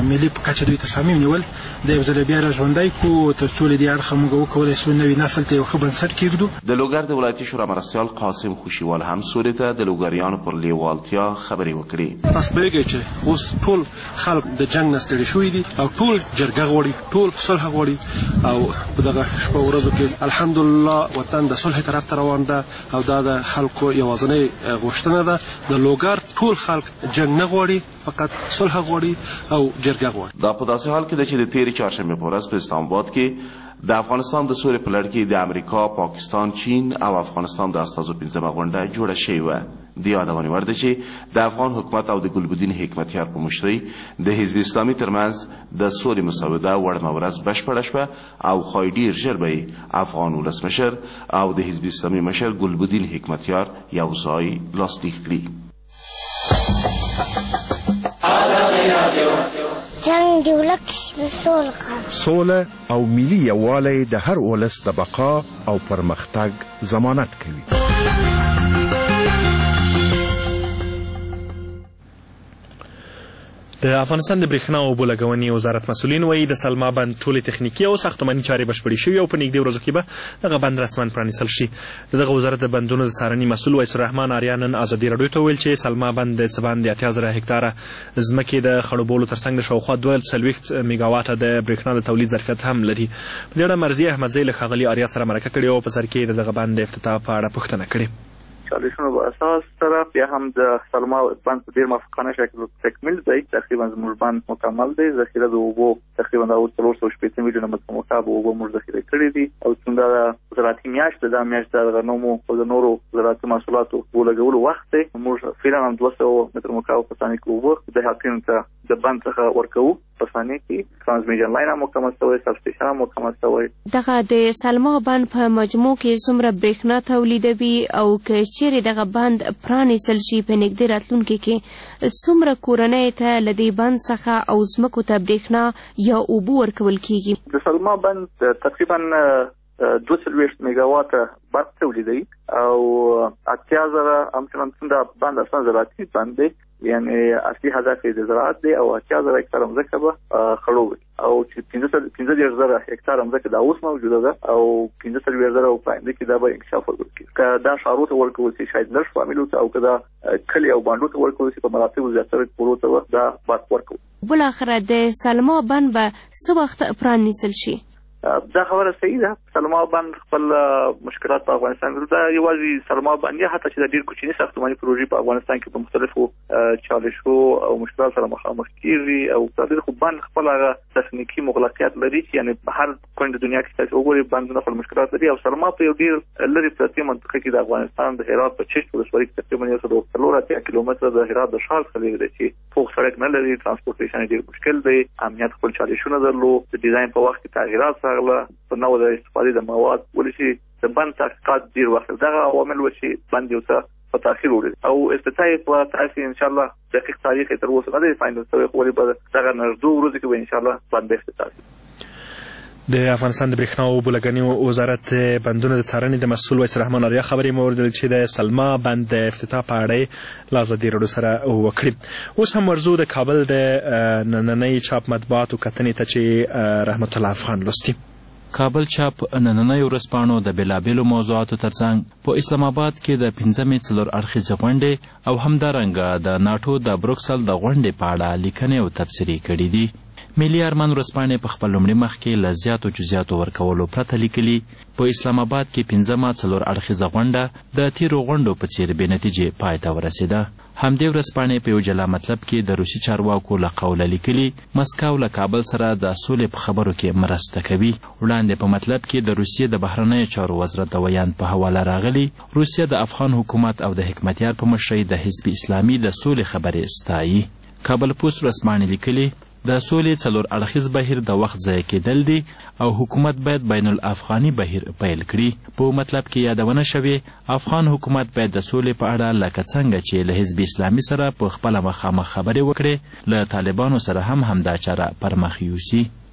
ملي په کچه دوی تصامیم نیول د یو ځل بیا را ژوندی کو تر څو له دې اړخه موږ وکولی شو نوي نسل ته یو ښه بنسټ کېږدو. د لوګر د ولایتي شورا مرستیال قاسم خوشیوال هم سولې ته د لوګریانو پر لیوالتیا خبرې وکړې. تاسو پوهېږئ چې اوس ټول خلک د جنګ نه ستړي شوي دي او ټول جرګه غواړي، ټول صلح غواړي او په دغه شپه ورځو کې الحمدلله وطن د صلح طرف ته روان ده او دا د خلکو یوازینۍ غوښتنه ده. د لوګر ټول خلک جنګ نه غواړي، فقط صلح غواړي او جرګه غواړي. دا په داسې حال کې ده چې د تېرې چهارشنبې په ورځ په اسلام آباد کې د افغانستان د سولې په لړ کې د امریکا، پاکستان، چین او افغانستان د استازو 15مه غونډه جوړه شوې وه. د یادونې وړ ده چې د افغان حکومت او د ګلبدین حکمتیار په مشرۍ د حزب اسلامي ترمنځ د سولې مسوده وړمه ورځ بشپړه شوه او ښایي ډېر ژر به افغان ولسمشر او د حزب اسلامي مشر ګلبدین حکمتیار یو ځای لاسلیک کړي. جنګ د ولس د سوله او ملي یووالی د هر ولس د بقا او پرمختګ ضمانت کوي. د افغانستان د برېښنا او اوبو لګونې وزارت مسؤلین وایي د سلما بند ټولې تخنیکي او ساختماني چارې بشپړې شوي او په نږدې ورځو کې به دغه بند رسما پرانیستل شي. د دغه وزارت د بندونو د څارنې مسؤل ویس الرحمن آریا نن ازادي راډیو ته وویل چې سلما بند د څه باندې 80,000 هکتاره ځمکې د خړوبولو ترڅنګ د شاوخوا 42 میګاواټه د برېښنا د تولید ظرفیت هم لري. په دې اړه مرضیه احمدزی له ښاغلي آریا سره مرکه کړې او په سر کې د دغه بند د افتتاح په اړه پوښتنه کړې. چالشونو په اساس سره بیا هم د سلما بند په ډېر موافقانه شکل تکمیل دی. تقریبا زموږ بند مکمل دی. ذخیره د اوبو تقریبا د 380 میلیونه متر مکعب اوبه موږ ذخیره کړې دي او څومره زراعتي میاشت ده، دا میاشت د غنمو او د نورو زراعتي محصولاتو اوبو لګولو وخت دی. موږ فعلا 200 متر مکعب په ثانیه کې اوبه د حاکم ته د بند څخه ورکوو. په ثانیه کې ترانسمیشن لاین هم مکمل شوی، سب سټیشن هم مکمل شوی. دغه د سلما بند په مجموع کې څومره برېښنا تولیدوي او که چیرې دغه بند پرانیستل شي په نږدې راتلونکي کې څومره کورنۍ ته له دې بند څخه او ځمکو ته برېښنا یا اوبه ورکول کیږي؟ د سلما بند تقریبا 240 میگاواټه برق تولیدوي او 80,000 همچنان څنګه بند اصلا زراعتي بند دی، یعنی اصلي هدف یې د زراعت دی او 80,000 هکتاره ځمکه به خړوبوي او چې 15,000 هکتاره ځمکه دا اوس موجوده ده او 15,000 او پاینده کې دا به انکشاف وکړي. که دا ښارو ته ورکول شي شاید لږ فامیلو ته او که دا کلي او بانډو ته ورکول شي په مراتبو زیاتره کورو ته دا برق ورکوي. بالاخره د سلما بند به څه وخت پرانیستل شي؟ دا خبره صحیح ده. سلما بند خپل مشکلات په افغانستان کې دا یوازې سلما بند یا حتی چې د ډېر کوچني ساختماني پروژې په افغانستان کې په مختلفو چالشو او مشکلاتو سره مخامخ کیږي او تاسو خو بند خپل هغه تخنیکی مغلقیت لري چې یعنی په هر کونج د دنیا کې تاسو وګورئ بندونه خپل مشکلات لري او سلما په یو ډېر لري پرتې منطقه کې د افغانستان د هرات په چشت ولسوالۍ کې تقریبا 140 کیلومتره د هرات د ښار څخه لري چې پوخ سړک نه لري، ترانسپورټیشن ډېر مشکل دی، امنیت خپل چالشونه درلود، د ډیزاین په وخت کې تغیرات راغله، په نوو د استفادې د مواد ولې د بند تحقیقات ډېر وخت دغه عوامل و چې بند یو څه په تاخیر وړي او افتتاح په تاسو ان شاء الله دقیق تاریخ تر اوسه نه دی فاینل شوی خو ولې به دغه نږدې ورځې کې ان شاء الله بند افتتاح شي. د افغانستان د برېښنا او اوبو لګونې وزارت بندونو د څارنې د مسؤل ویس الرحمن آریا خبرې مو واورېدلې چې د سلما بند د افتتاح په اړه له ازادي راډیو سره وکړي. اوس هم ورځو د کابل د نننۍ چاپ مطبوعاتو کتنې ته چې رحمت الله افغان لوستي. کابل چاپ نننۍ ورځپاڼو د بېلابېلو موضوعاتو ترڅنګ په اسلام آباد کې د 5مې څلور اړخیزې غونډې او همدارنګه د ناټو د بروکسل د غونډې په اړه لیکنې او تبصرې کړي دي. ملي ارمان ورځپاڼې په خپل لومړي مخ کې له زیاتو جزیاتو ورکولو پرته لیکلي په اسلام آباد کې 5مه څلور اړخیزه غونډه د تیرو غونډو په څېر بې نتیجې پای ته ورسېده. همدې ورځپاڼې په یو جلا مطلب کې د روسي چارواکو له قوله لیکلي مسکو له کابل سره د سولې په خبرو کې مرسته کوي. وړاندې په مطلب کې د روسیې د بهرنیو چارو وزارت د ویان په حواله راغلي روسیه د افغان حکومت او د حکمتیار په مشرۍ د حزب اسلامي د سولې خبرې ستایي. کابل پوسټ ورځپاڼې لیکلي د سولې څلور اړخیز بهیر د وخت ضایع کېدل دي او حکومت باید بین الافغاني بهیر پیل کړي. په مطلب کې یادونه شوې افغان حکومت باید د سولې په اړه لکه څنګه چې له حزب اسلامي سره په خپله مخامخ خبرې وکړي له طالبانو سره هم همدا چاره پر مخ یوسي.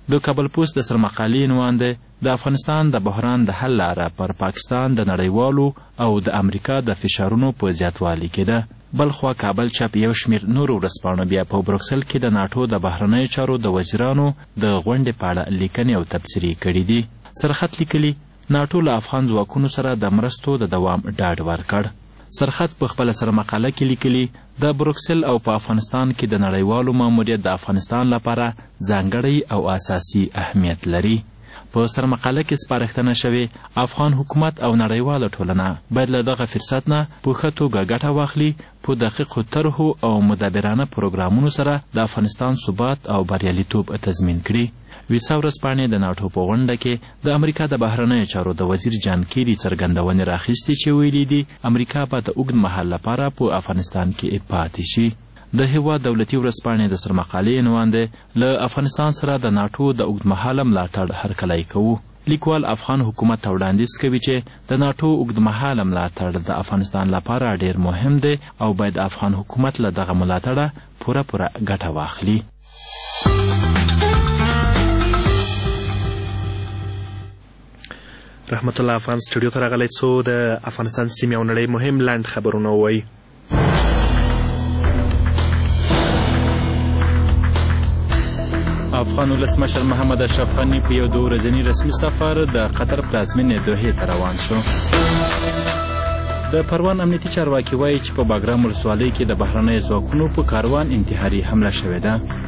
د کابل پوسټ د سرمقالې عنوان دی د افغانستان د بحران د حل لاره پر پاکستان د نړیوالو او د امریکا د فشارونو په زیاتوالي کې ده. بلخوا کابل چاپ یو شمیر نورو ورځپاڼو بیا په بروکسل کې د ناټو د بهرنیو چارو د وزیرانو د غونډې په اړه لیکنې او تبصرې کړي دي. سرخط لیکلي ناټو له افغان ځواکونو سره د مرستو د دوام ډاډ ورکړ. سرخط په خپله سره مقاله کې لیکلي د بروکسل او په افغانستان کې د نړیوالو ماموریت د افغانستان لپاره ځانګړی او اساسي اهمیت لري. په سرمقاله کې سپارښتنه شوې افغان حکومت او نړیواله ټولنه باید له دغه فرصت نه په ښه توګه ګټه واخلي، په دقیقو طرحو او مدبرانه پروګرامونو سره د افغانستان ثبات او بریالیتوب تضمین کړي. ویسا ورځپاڼې د ناټو په غونډه کې د امریکا د بهرنیو چارو د وزیر جان کیری څرګندونې راخیستې چې ویلي دي امریکا به د اوږد مهال لپاره په افغانستان کې پاتې شي. د هېواد دولتي ورځپاڼې د سرمقالې عنوان دی له افغانستان سره د ناټو د اوږدمهاله ملاتړ هرکلی کوو. لیکوال افغان حکومت ته وړاندیز کوي چې د ناټو اوږدمهاله ملاتړ د افغانستان لپاره ډیر مهم دی او باید افغان حکومت له دغه ملاتړه پوره ګټه واخلي. رحمت الله افغان سټوډیو ته راغلی څو د افغانستان سیمې او نړۍ مهم لنډ خبرونه ووایي. افغان ولسمشر محمد اشرف غني په یو 2 ورځني رسمي سفر د قطر پلازمینې دوحې ته روان شو. د پروان امنیتي چارواکي وایي چې په باګرام ولسوالۍ کې د بهرنیو ځواکونو په کاروان انتحاري حمله شوې ده.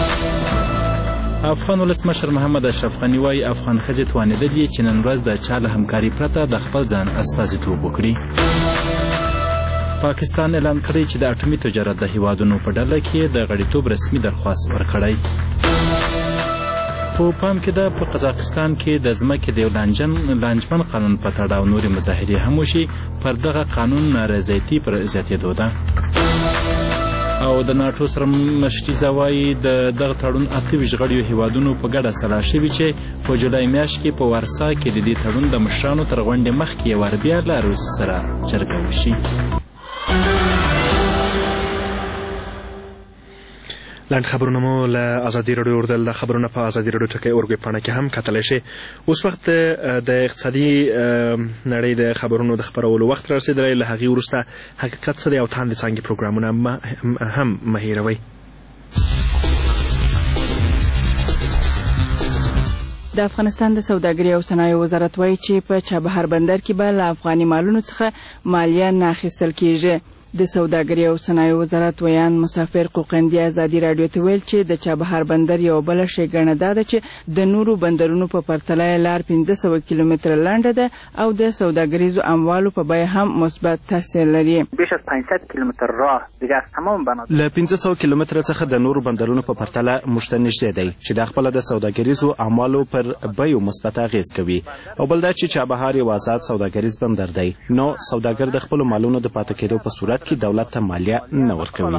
افغان ولسمشر محمد اشرف غني وایي افغان ښځې توانېدلي چې نن ورځ د چا له همکاري پرته د خپل ځان استازیتوب وکړي. پاکستان اعلان کړی چې د اټومي تجارت د هیوادونو په ډله کې د غړیتوب رسمي درخواست ورکړی. په پام کې ده په قزاقستان کې د ځمکې د یو لانجمن قانون په تړاو نورې مظاهرې هم وشي. پر دغه قانون نارضایتي پر زیاتېدو ده. او د ناټو سره مشري وایي د دغه تړون 28 غړیو هیوادونو په ګډه سلا شوي چې په جولای میاشت کې په وارسا کې د دې تړون د مشرانو تر غونډې مخکې یو وار بیا له روسیې سره جرګه وشي. لنډ خبرونه مو له ازادي راډیو اردل د خبرونه په ازادي راډیو ټکی اورګوي پاڼه کې هم کتلی شئ. اوس وخت د اقتصادي نړۍ د خبرونو د خپرولو وخت رارسېدلی. له هغې وروسته حقیقت څه دی او تاند څانګې پروګرامونه هم مه هېروئ. د افغانستان د سوداګرۍ او صنایعو وزارت وایي چې په چابهار بندر کې به له افغاني مالونو څخه مالیه نه اخیستل کیږي. د سوداګرۍ او صنایعو وزارت ویان مسافر قوقندي ازادي راډیو ته ویل چې د چابهار بندر یو بله ښېګڼه دا ده چې د نورو بندرونو په پرتله یې لار 1500 کیلومتره لنډه ده او د سوداګریزو اموالو په بیه هم مثبت تاثیر لري. بیش از 500 کیلومتر راه دیگه از تمام بنادر له 1500 کیلومتره څخه د نورو بندرونو په پرتله موږ ته نږدې دی چې د خپله د سوداګریزو اموالو پر بیو مثبت اغېز کوي. او بل دا چې چابهار یو آزاد سوداګریز بندر دی نو سوداګر د خپلو مالونو د پاتې کېدو په صورت کې دولت ته مالیه نه ورکوي.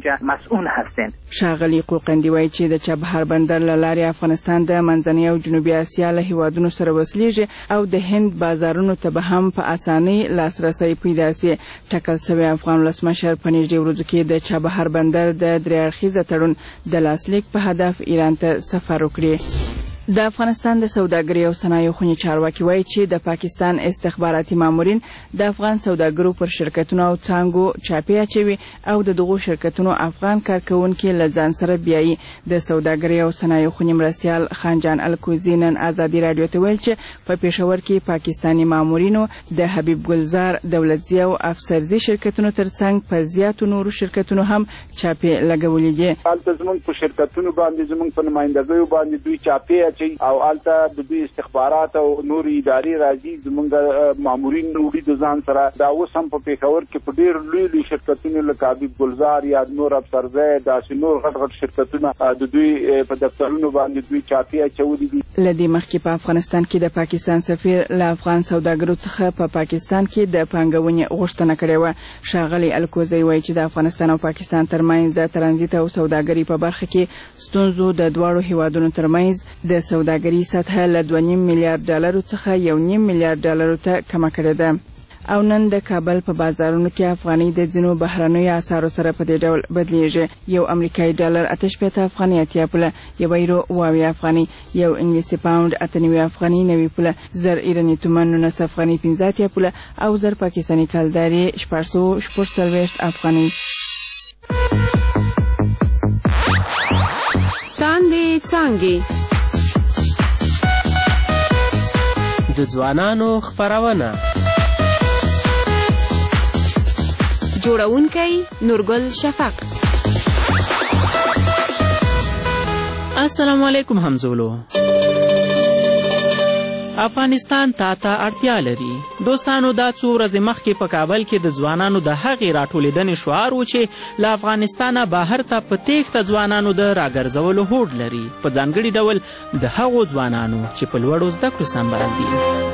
ښاغلي قوقندي وایي چې د چابهار بندر له لارې افغانستان د منځنۍ او جنوبي اسیا له هیوادونو سره وصلېږي او د هند بازارونو ته به هم په اسانۍ لاسرسی پیدا سي. ټاکل سوی افغان ولسمشر په نږدې ورځو کې د چابهار بندر د 3 اړخیزه تړون د لاسلیک په هدف ایران ته سفر وکړي. د افغانستان د سوداګرۍ او صنایعو خونې چارواکي وایي چې د پاکستان استخباراتي مامورین د افغان سوداګرو پر شرکتونو او څانګو چاپې اچوي او د دغو شرکتونو افغان کارکوونکي له ځان سره بیایي. د سوداګرۍ او صنایعو خونې مرستیال خانجان الکوزي نن ازادي راډیو ته ویل چې په پېښور کې پاکستاني مامورینو د حبیب ګلزار دولتزي او افسرزي شرکتونو ترڅنګ په زیاتو نورو شرکتونو هم چاپې لګولې دي. هلته زموږ په شرکتونو باندې زموږ په نمایندګیو باندې دوی چاپې او الته د دوی استخبارات او نور ادارې راځي زموږ مامورین وړي د ځان سره. دا اوس هم په پېښور کې په ډېر لوی شرکتونو لکه حبیب ګلزار یا نور افسرزی داسې نور غټ شرکتونه د دوی په دفترونو باندې دوی چاپې اچولي دي. له دې مخکې په افغانستان کې د پاکستان سفیر له افغان سوداګرو څخه په پاکستان کې د پانګونې غوښتنه کړې وه. ښاغلي الکوزی وایي چې د افغانستان او پاکستان ترمنځ د ترانزیت او سوداګرۍ په برخه کې ستونزو د دواړو هیوادونو ترمنځ د سوداګرۍ سطحه له $2.5 میلیارډ څخه $1.5 میلیارډ ته کمه کړې ده. او نن د کابل په بازارونو کې افغاني د ځینو بهرنیو اسعارو سره په دې ډول بدلیږي. یو امریکایي ډالر 88 افغاني 80 پوله، یو یورو 80 افغاني، یو انګلیسي پاوند 98 افغاني 90 پوله، زر ایراني تومان 19 افغاني 15 پوله او زر پاکستاني کلداري 440 افغاني. تاندې څانګې د ځوانانو خپرونه. جوړونکی نورګل شفق. السلام علیکم همزولو. افغانستان تا اړتیا لري. دوستانو دا څو ورځې مخکې په کابل کې د ځوانانو د هغې راټولېدنې شعار و چې له افغانستانه بهر ته په تېښته ځوانانو د راګرځولو هوډ لري، په ځانګړي ډول د هغو ځوانانو چې په لوړو زده کړو سمبال دي.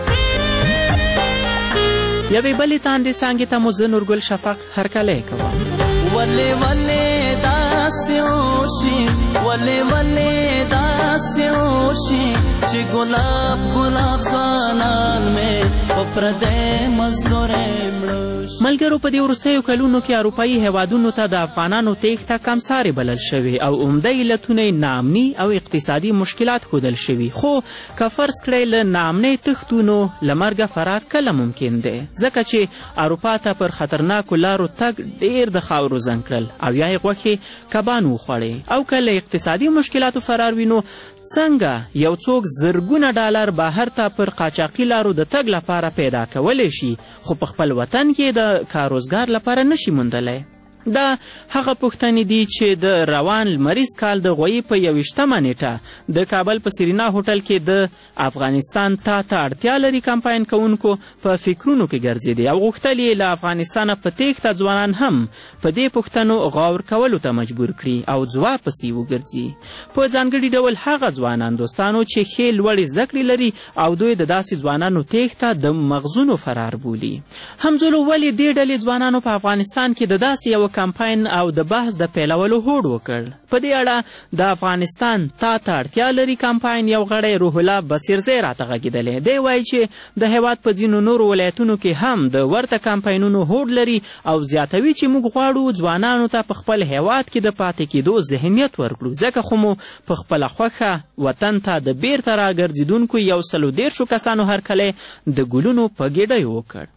یوې بلې تاندې څانګې ته مو زه نورګل شفق هرکلی کوم. ولې ولې داسې وشي، ولې ولې داسې وشي چې ګلاب ګلاب ځوانان مې په پردی مزدورۍ مړه شي. ملګرو، په دې وروستیو کلونو کې اروپایي هیوادونو ته د افغانانو تېښته کمسارې بلل شوې او عمده علتونه یې ناامني او اقتصادي مشکلات ښودل شوي. خو که فرض کړئ له ناامنۍ تښتو نو له مرګه فرار کله ممکن دی؟ ځکه چې اروپا ته پر خطرناکو لارو تګ ډېر د خاورو زنګ کړل او یا یې غوښې کبان وخوړې. او که له اقتصادي مشکلاتو فرار وي نو څنګه یو څوک زرګونه ډالر بهر ته پر قاچاقي لارو د تګ لپاره پیدا کولی شي خو په خپل وطن کې د کاروزګار لپاره نشي موندلی؟ دا هغه پوښتنې دي چې د روان لمریز کال د غویي په 21مه نیټه د کابل په سرینا هوټل کې د افغانستان تا اړتیا لري کمپاین کوونکو په فکرونو کې ګرځېدي او غوښتل یې له افغانستانه په تېښته ځوانان هم په دې پوښتنو غور کولو ته مجبور کړي او ځواب پسې وګرځي. په ځانګړي ډول هغه ځوانان دوستانو چې ښې لوړې زده کړې لري او دوی د داسې ځوانانو تېښته د مغزونو فرار بولي. همزولو، ولې دې ډلې ځوانانو په افغانستان کې د داسې یو کمپاین او د بحث د پیلولو هوډ وکړ؟ په دې اړه د افغانستان تا اړتیا لري کمپاین یو غړی روح الله بصیرزی راته غږېدلی. دی وایي چې د هیواد په ځینو نورو ولایتونو کې هم د ورته کمپاینونو هوډ لري او زیاتوي چې موږ غواړو ځوانانو ته په خپل هیواد کې د پاتې کېدو ذهنیت ورکړو، ځکه خو مو په خپله خوښه وطن ته د بیرته راګرځېدونکو 130 کسانو هرکلی د ګلونو په ګېډۍ وکړ.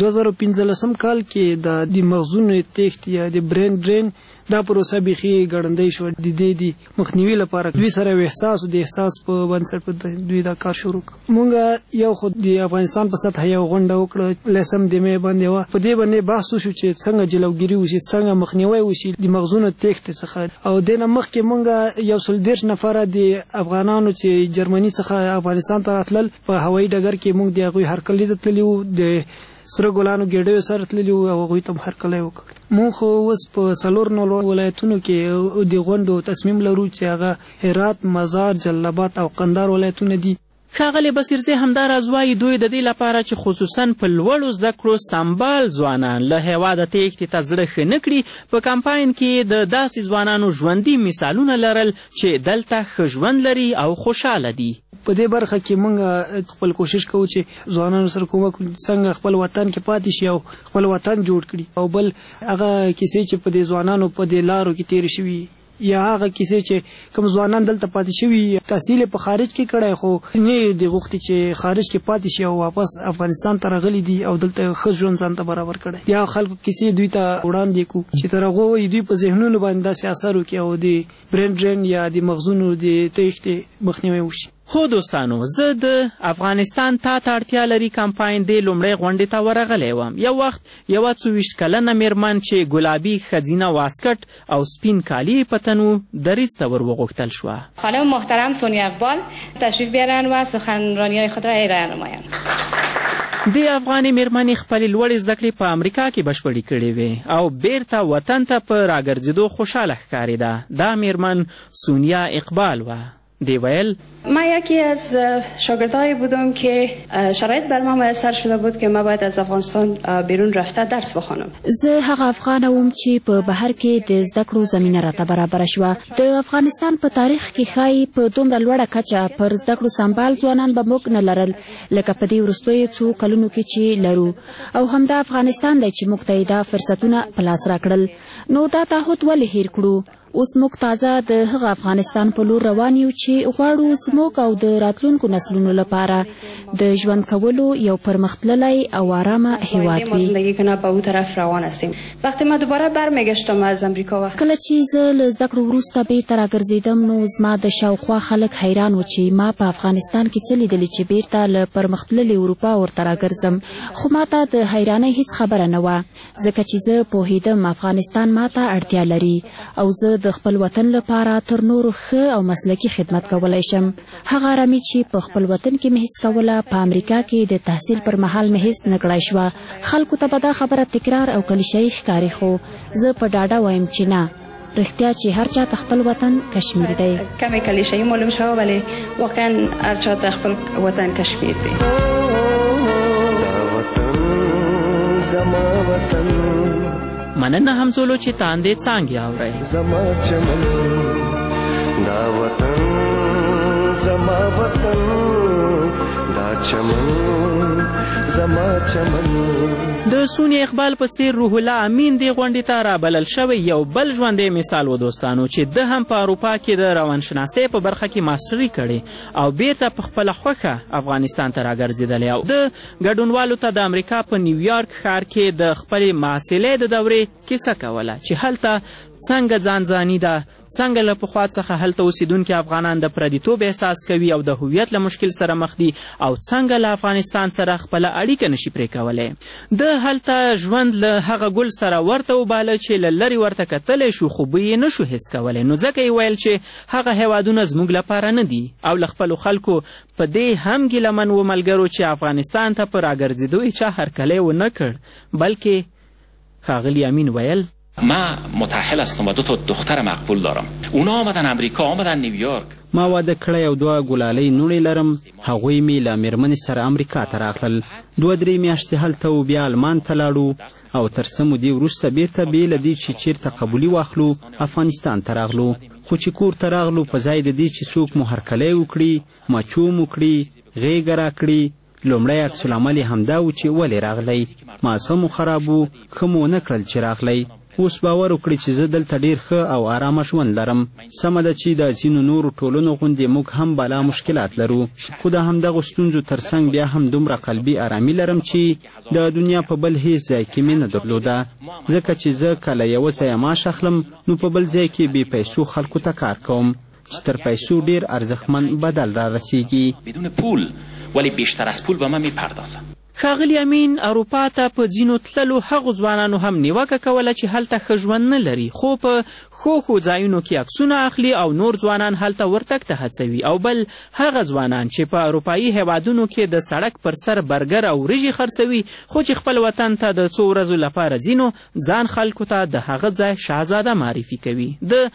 2015 کال کې د مغزونو تېښتې یا د برین ډرین دا پروسه بیخي ګړندۍ شوه. د دې د مخنیوي لپاره دوی سره یو احساس د احساس په بنسټ په دوی دا کار شروع کړ. مونږ یو خو د افغانستان په سطح یو غونډه وکړه، لسم د مې باندې وه. په دې باندې بحث وشو چې څنګه جلوګیري وشي، څنګه مخنیوی وشي د مغزونو تېښتې څخه. او دې نه مخکې مونږ 130 نفره د افغانانو چې جرمني څخه افغانستان ته راتلل په هوایي ډګر کې مونږ د هغوی هرکلی ته تللي وو، د سره ګلانو ګېډیو سره تللي وو او هغوی ته هم هرکلی وکړ. مونږ خو اوس په 4 ولایتونو کې د غونډو تصمیم لرو چې هغه هرات، مزار، جلال آباد او قندهار ولایتونه دي. ښاغلی بصیرزی همداراز وایي دوی د دې لپاره چې خصوصا په لوړو زده کړو سمبال ځوانان له هیواده تېښتې ته زړه ښه نه کړي، په کمپاین کې د داسې ځوانانو ژوندي مثالونه لرل چې دلته ښه ژوند لري او خوشحاله دي. په دې برخه کې مونږ خپل کوشش کوو چې ځوانانو سره کومک څنګه خپل وطن کې پاتې شي او خپل وطن جوړ کړي. او بل هغه کیسې چې په دې ځوانانو په دې لارو کې تېرې شوي یا هغه کیسې چې کوم ځوانان دلته پاتې شوي تحصیل په خارج کې کړی خو نه دې غوښتي چې خارج کې پاتې شي او واپس افغانستان ته راغلي دي او دلته ښه ژوند ځان ته برابر کړی. یا خلکو کیسې دوی ته وړاندې کړو چې تر هغو دوی په ذهنونو باندې داسې اثر وکړي او د برین ډرین یا د مغزونو د تېښتې مخنیوی وشي. هو دوستانو، زه د افغانستان تا اړتیا لري کمپاین د لومړۍ غونډې ته ورغلی وم. یو وخت یوه 24 کلنه میرمن چې ګلابي ښځینه واسکټ او سپین کالي په تن و دریځ ته ور وغوښتل شوه. خانم محترم سونیا اقبال تشریف بیارن و سخنرانی‌های خود را ارائه نمایند. د افغاني میرمنې خپلې لوړې زده کړې په امریکا کې بشپړې کړې وې او بیرته وطن ته په راګرځېدو خوشحاله ښکارېده. دا میرمن سونیا اقبال وه. دی ویل من یکی از شاگردایی بودم که شرایط بر ما میسر شده بود که ما باید از افغانستان بیرون رفته درس بخوانم. زه هغه افغانه وم چې په بهر کې د زده کړو زمینه راته برابره شوه. د افغانستان په تاریخ کې ښایي په دومره لوړه کچه پر زده کړو سمبال ځوانان به موږ نه لرل لکه په دې وروستیو څو کلونو کې چې لرو، او همدا افغانستان دی چې موږ ته یې دا فرصتونه په لاس راکړل. نو دا تعهد ولې هیر کړو؟ اوس موږ تازه د هغه افغانستان په لور روان یو چې غواړو زموږ او د راتلونکو نسلونو لپاره د ژوند کولو یو پرمختللی او آرامه هیواد وي. زندگی کنه به اون طرف روان هستیم. وقتی ما دوباره برمیگشتم از امریکا کله چې زه له زده کړو وروسته بیرته راګرځېدم نو زما د شاوخوا خلک حیران و چې ما په افغانستان کې څه لیدلي چې بیرته له پرمختللې اروپا ورته راګرځم، خو ما ته د حیرانۍ هیڅ خبره نه وه ځکه چې زه پوهېدم افغانستان ما ته اړتیا لري او زه د خپل وطن لپاره تر نورو ښه او مسلکي خدمت کولی شم. هغه آرامي چې په خپل وطن کې مې حس کوله په امریکا کې د تحصیل پر مهال مې حس نه کړای شوه. خلکو ته به دا خبره تکرار او کلیشه‌ایي ښکاري، خو زه په ډاډه وایم چې نه، رښتیا چې هر چا ته خپل وطن کشمیر دی. کمی کلیشه‌ای معلوم شوه ولی واقعا هر چا ته خپل وطن کشمیر دی. مننه همزولو چې تاندې څانګې اورئ. زما چمن دا وطن زما وطن دا چمن زما چمن. د سونی اقبال په څیر روح الله امین دې غونډې ته رابلل شوی یو بل ژوندی مثال و دوستانو چې ده هم په اروپا کې د روانشناسۍ په برخه کې ماسټري کړې او بیرته په خپله خوښه افغانستان ته راګرځېدلی او د ګډونوالو ته د امریکا په نیویارک ښار کې د خپلې محصلۍ د دورې کیسه کوله چې هلته څنګه ځانځاني ده، څنګه له پخوا څخه هلته اوسیدونکي افغانان د پردیتوب احساس کوي او د هویت له مشکل سره مخ دي او څنګه له افغانستان سره خپله اړیکه نشي پرې کولی. د هلته ژوند له هغه ګل سره ورته وباله چې له لرې ورته کتلی شو خو بوی یې نشو حس کولی، نو ځکه یې ویل چې هغه هیوادونه زموږ لپاره نه دي او له خپلو خلکو په دې هم ګیلمن و ملګرو چې افغانستان ته په راګرځېدو یې چا هرکلی ونه کړ، بلکې ښاغلي امین ویل ما متأهل هستم و 2 دختر مقبول دارم. اونا آمدن امریکا، آمدن نیویورک. ما واده کړی او 2 ګلالۍ نوڼې لرم، هغوی مې له میرمنې سره امریکا ته راغلل. 2-3 میاشتې هلته و بیا المان ته لاړو او تر څه مودې وروسته بیرته بې له دې چې چیرته قبولي واخلو افغانستان ته راغلو. خو چې کور ته راغلو په ځای د دې چې څوک مو هرکلی وکړي، مچو مو کړي، غېږه راکړي، لومړی عکس العمل یې همدا و چې ولې راغلی. ماڅه مو خراب و، ښه مو ونه کړل چې راغلی. اوس باور وکړي چې زه دلته ډېر ښه او آرامه ژوند لرم. سمه ده چې د ځینو نورو ټولنو غوندې موږ هم بالا مشکلات لرو، خو د همدغو ستونزو تر څنګ بیا هم دومره قلبي آرامي لرم چې د دنیا په بل هیڅ ځای کې مې نه درلوده، ځکه چې زه کله یوه ځایه معاش اخلم نو په بل ځای کې بې پیسو خلکو ته کار کوم چې تر پیسو ډېر ارزښتمن بدل را رسیږي. بدون پول ولی بیشتر از پول به من میپردازم. ښاغلي امین اروپا ته په ځینو تللو هغو ځوانانو هم نیوکه کوله چې هلته ښه ژوند نه لري، خو په ښو ځایونو کې عکسونه اخلي او نور ځوانان هلته ورتګ ته هڅوي، او بل هغه ځوانان چې په اروپایي هیوادونو کې د سړک پر سر برګر او وریژې خرڅوي خو چې خپل وطن ته د څو ورځو لپاره ځینو ځان خلکو ته د هغه ځای شهزاده معرفي کوي.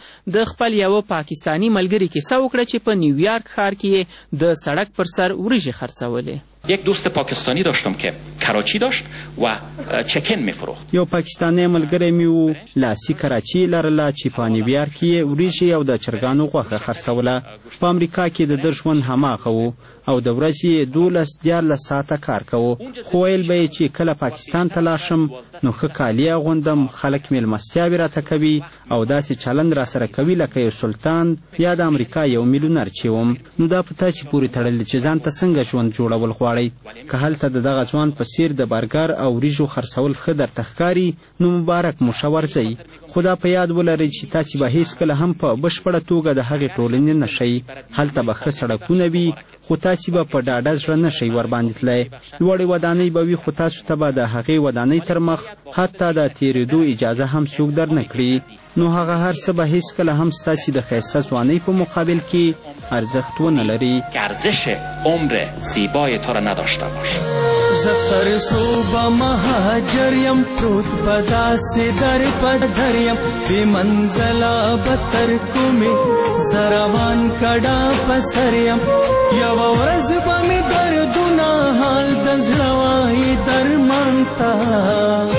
د خپل یوه پاکستانی ملګري کیسه وکړه چې په نیویارک ښار کې د سړک پر سر وریژې خرڅولې. یک دوست پاکستانی داشتم که کراچی داشت و چکن میفروخت. یو پاکستانی ملګری مې و لاسي کراچي لرله چې په نیویارک کې وریژې او د چرګانو غوښه خرڅوله. په امریکا کې د ده ژوند هماغه و او د ورځې 12-14 ساعته کار کوو، خو ویل به یې چې کله پاکستان ته لاړ شم نو ښه کالي اغوندم، خلک مېلمستیاوې راته کوي او داسې چلند راسره کوي لکه یو سلطان یا د امریکا یو میلیونر چې وم. نو دا په تاسې پورې تړلی چې ځان ته څنګه ژوند جوړول غواړئ. که هلته د دغه ځوان په څیر د برګر او وریژو خرڅول ښه درته ښکاري نو مبارک مو ښه ورځئ، خو دا په یاد ولرئ چې تاسې به هیڅکله هم په بشپړه توګه د هغې ټولنې نه شئ. هلته به ښه سړکونه وي خو تاسې به په ډاډه زړه نه شئ ورباندې تللی. لوړې ودانۍ به وي خو تاسو ته به د هغې ودانۍ تر مخ حتی د تېرېدو اجازه هم څوک در نه کړي. نو هغه هر څه به هیڅکله هم ستاسې د ښایسته ځوانۍ په مقابل کې ارزښت ونه لري. که ارزش عمر زیبای تو را نداشته باش. زخر صوبه مهاجر یم پروت بداسې در پدر یم بې منزله بتر کومې زروان کډا په سر یم یوه ورځ به مې دردونه حال د زړه وایي درمان ته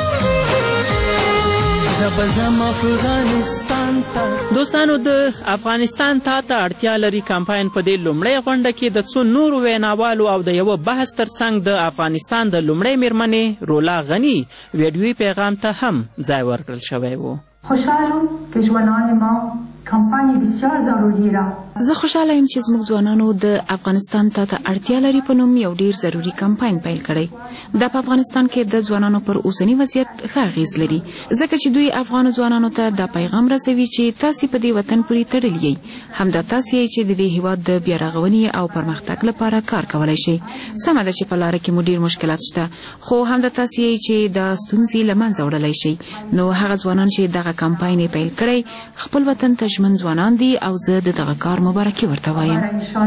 دوستانو د افغانستان تا ته اړتیا لري کمپاین په دې لومړۍ غونډه کې د څو نورو ویناوالو او د یوه بحث ترڅنګ د افغانستان د لومړۍ میرمنې رولا غني ویډیویي پیغام ته هم ځای ورکړل شوی و. خوشحالم که ژوندان ما کمپاین بسیار ضروری را زه خوشحاله یم چې زموږ ځوانانو د افغانستان ته اړتیا لري په نوم یو ډیر ضروری کمپاین پیل کړی. دا په افغانستان کې د ځوانانو پر اوسنی وضعیت ښه اغیز لري ځکه چې دوی افغانو ځوانانو ته دا پیغام رسوي چې تاسې په دې وطن پورې تړلي یئ، همدا تاسې یئ چې د دې هیواد د بیا رغونې او پرمختګ لپاره کار کولی شئ. سمه ده چې په لاره کې مو ډیر مشکلات شته، خو همدا تاسې یئ چې دا ستونزې له منځه وړلی شئ. نو هغه ځوانان چې دغه کمپاین یې پیل کړی خپل وطن ته ژمن ځوانان دي او زه د دغه کار مبارکي ورته وایم.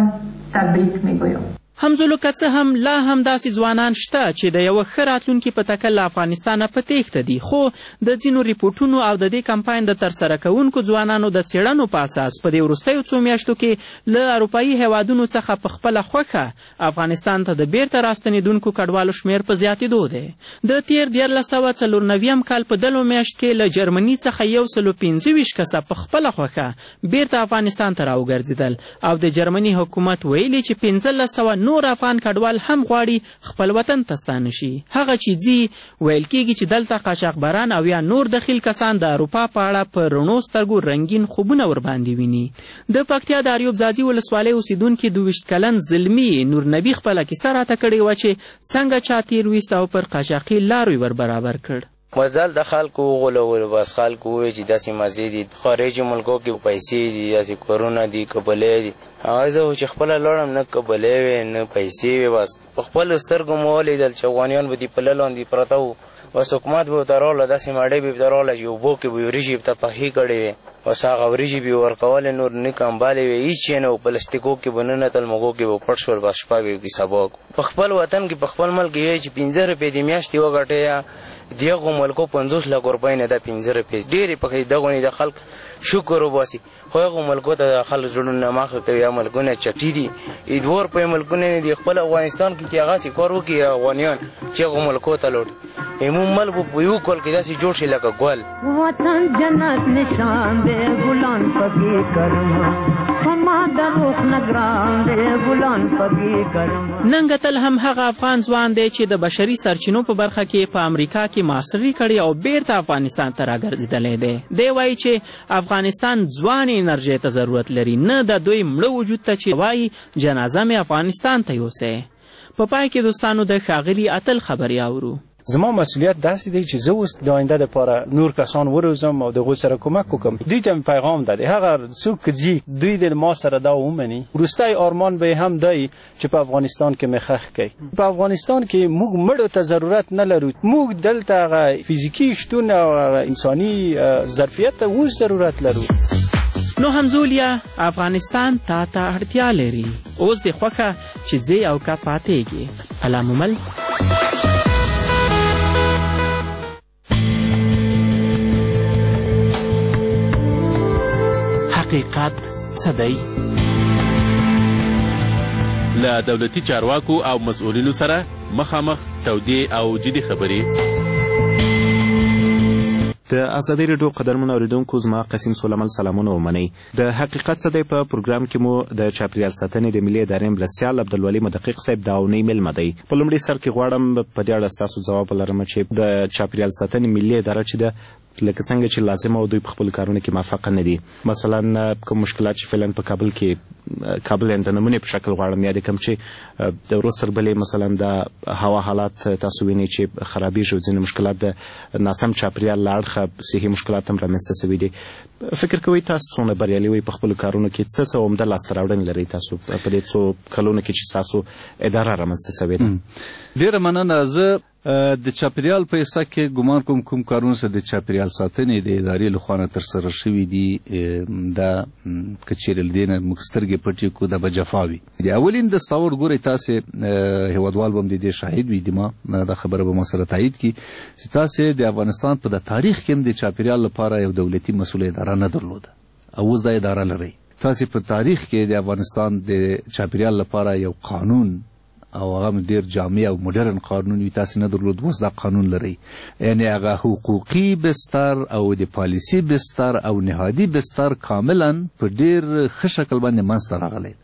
تبریک میگویم. همزولو که څه هم لا هم داسې ځوانان شته چې د یوه ښه راتلونکي په تکل له افغانستانه په تېښته دي، خو د ځینو ریپورټونو او د دې کمپاین د ترسره کوونکو ځوانانو د څېړنو په اساس په دې وروستیو څو میاشتو کې له اروپایي هیوادونو څخه په خپله خوښه افغانستان ته د بیرته راستنېدونکو کډوالو شمېر په زیاتېدو دی. د تېر 1994 کال په دلو میاشت کې له جرمني څخه 125 کسه په خپله خوښه بیرته افغانستان ته راوګرځېدل او د جرمني حکومت ویلي چې 1500 نور افغان کډوال هم غواړي خپل وطن ته ستانه شي. هغه چې ځي ویل کېږي چې دلته قاچاقبران او یا نور دخیل کسان د اروپا په اړه په رڼو سترګو رنګین خوبونه ورباندې ویني. د پکتیا د اریوب ځاځي ولسوالۍ اوسیدونکي 22 کلن زلمي نور نبي خپله کیسه راته کړې وه چې څنګه چا تیر ویست او پر قاچاقي لارو یې ور برابر کړ. مزل د خلکو وغولولو، بس خلکو ووایي چې داسې مزې دي، خارجي ملکو کې پیسې دي، داسې کورونه دي، کبلې دي. هغه زه خو چې خپله لاړم نه کبلې وې نه پیسې وې، بس په خپلو سترګو مو ولیدل چې افغانیان به دي پله لاندې پرته وو، بس حکومت به ورته راغله، داسې ماډۍ به ورته راغله چې اوبو کې به یې وریجې ورته پخې کړې وې، بس هغه وریجې به یې ورکولې، نور نه کمبالې وې، هېڅ شی نه و، پلاستیکو کې به ننتل، مږو کې به پټ شول، بس شپه به یې کې سبا کړو. په خپل وطن کې په خپل ملک یې چې 15 روپۍ د میاشتې وګټې یا دغو ملکو 50 لک روپۍ نه ده 15 روپۍ ډېرې پکې دغو نه د خلک شکر وباسي، خو هغو ملکو ته د خلک زړونه ماخه کوي، هغه ملکونه چټي دي، 2 روپۍ ملکونه نه دي. خپل افغانستان کې هغسې کار وکړي افغانیان چې هغو ملکو ته لوټ عموم ملک په یو کال کې داسې جوړ شي لکه ګل. وطن جنت نشان دی ګلان پکې کرم فما د روح نگران دی ګلان پکې کرم. نن تل هم هغه افغان ځوان دی چې د بشري سرچینو په برخه کې په امریکا کې ماستري کړې او بیرته افغانستان ته راګرځېدلی دی. دی وایي چې افغانستان ځوانې انرژۍ ته ضرورت لري، نه د دوی مړه وجود ته چې وایي جنازه مې افغانستان ته یوسئ. په پای کې دوستانو د ښاغلي اتل خبرې اورو. زما مسئولیت داسې دی چې زه اوس د آینده دپاره نور کسان وروزم او د هغوی سره کومک وکړم. دوی ته مې پیغام ده، هغه څوک که ځي دوی د ما سره دا ومني. وروستی ارمان به هم دی چې په افغانستان کې مې ښخ کړي. په افغانستان کې موږ مړو ته ضرورت نه لرو، موږ دلته هغه فیزیکي شتون او انساني ظرفیت ته اوس ضرورت لرو. نو همزولیا افغانستان تا ته اړتیا لري، اوس دې خوښه چې ځې او که پاتېږي. علامومل حقیقت څه دی؟ له دولتي چارواکو او مسؤلینو سره مخامخ تودې او جدي خبرې. د ازادي راډیو قدرمنو اورېدونکو زما قسیم سلیمان سلامونه ومنئ. د حقیقت څه دی په پروګرام کې مو د چاپریال ساتنې د ملي ادارې مرستیال عبدالولي مدقق صاحب د اونۍ میلمه دی. په لومړي سر کې غواړم په دې اړه ستاسو ځواب ولرم چې د چاپریال ساتنې ملي اداره چې ده لکه څنګه چې لازمه او دوی په خپلو کارونو کې موفقه نه دي. مثلا کوم مشکلات چې فعلا په کابل کې کابل د نمونې په شکل غواړم یاد کړم چې د ورځ تر بلې مثلا د هوا حالات تاسو وینئ چې خرابېږي او ځینې مشکلات د ناسم چاپریال له اړخه صحي مشکلات هم رامنځته شوي دي. فکر کوئ تاسو څومره بریالي وئ په خپلو کارونو کې؟ څه عمده لاسته راوړنې لرئ تاسو په دې څو کلونو کې چې ستاسو اداره رامنځته شوې ده؟ ډېره مننه. زه د چاپیریال په حصه کې ګمان کوم کارونه چې د چاپیریال ساتنې د ادارې لخوا نه ترسره شوي دي دا که چیرې له دې نه موږ سترګې پټې کړو دا به جفا وي. د اولین دستاور ګورئ تاسې هیوادوال به هم د دې شاهد وي دما دا خبره به ما سره تایید کړي چې تاسې د افغانستان په د تاریخ کې هم د چاپیریال لپاره یو دولتي مسؤله اداره نه درلوده او اوس دا اداره لرئ. تاسې په تاریخ کې د افغانستان د چاپیریال لپاره یو قانون او هغه ډیر جامع او مدرن قانون وي تاسې نه درلود اوس دا قانون لرئ. یعنې هغه حقوقي بستر او د پالیسي بستر او نهادي بستر کاملا په ډیر ښه شکل باندې منځته راغلی.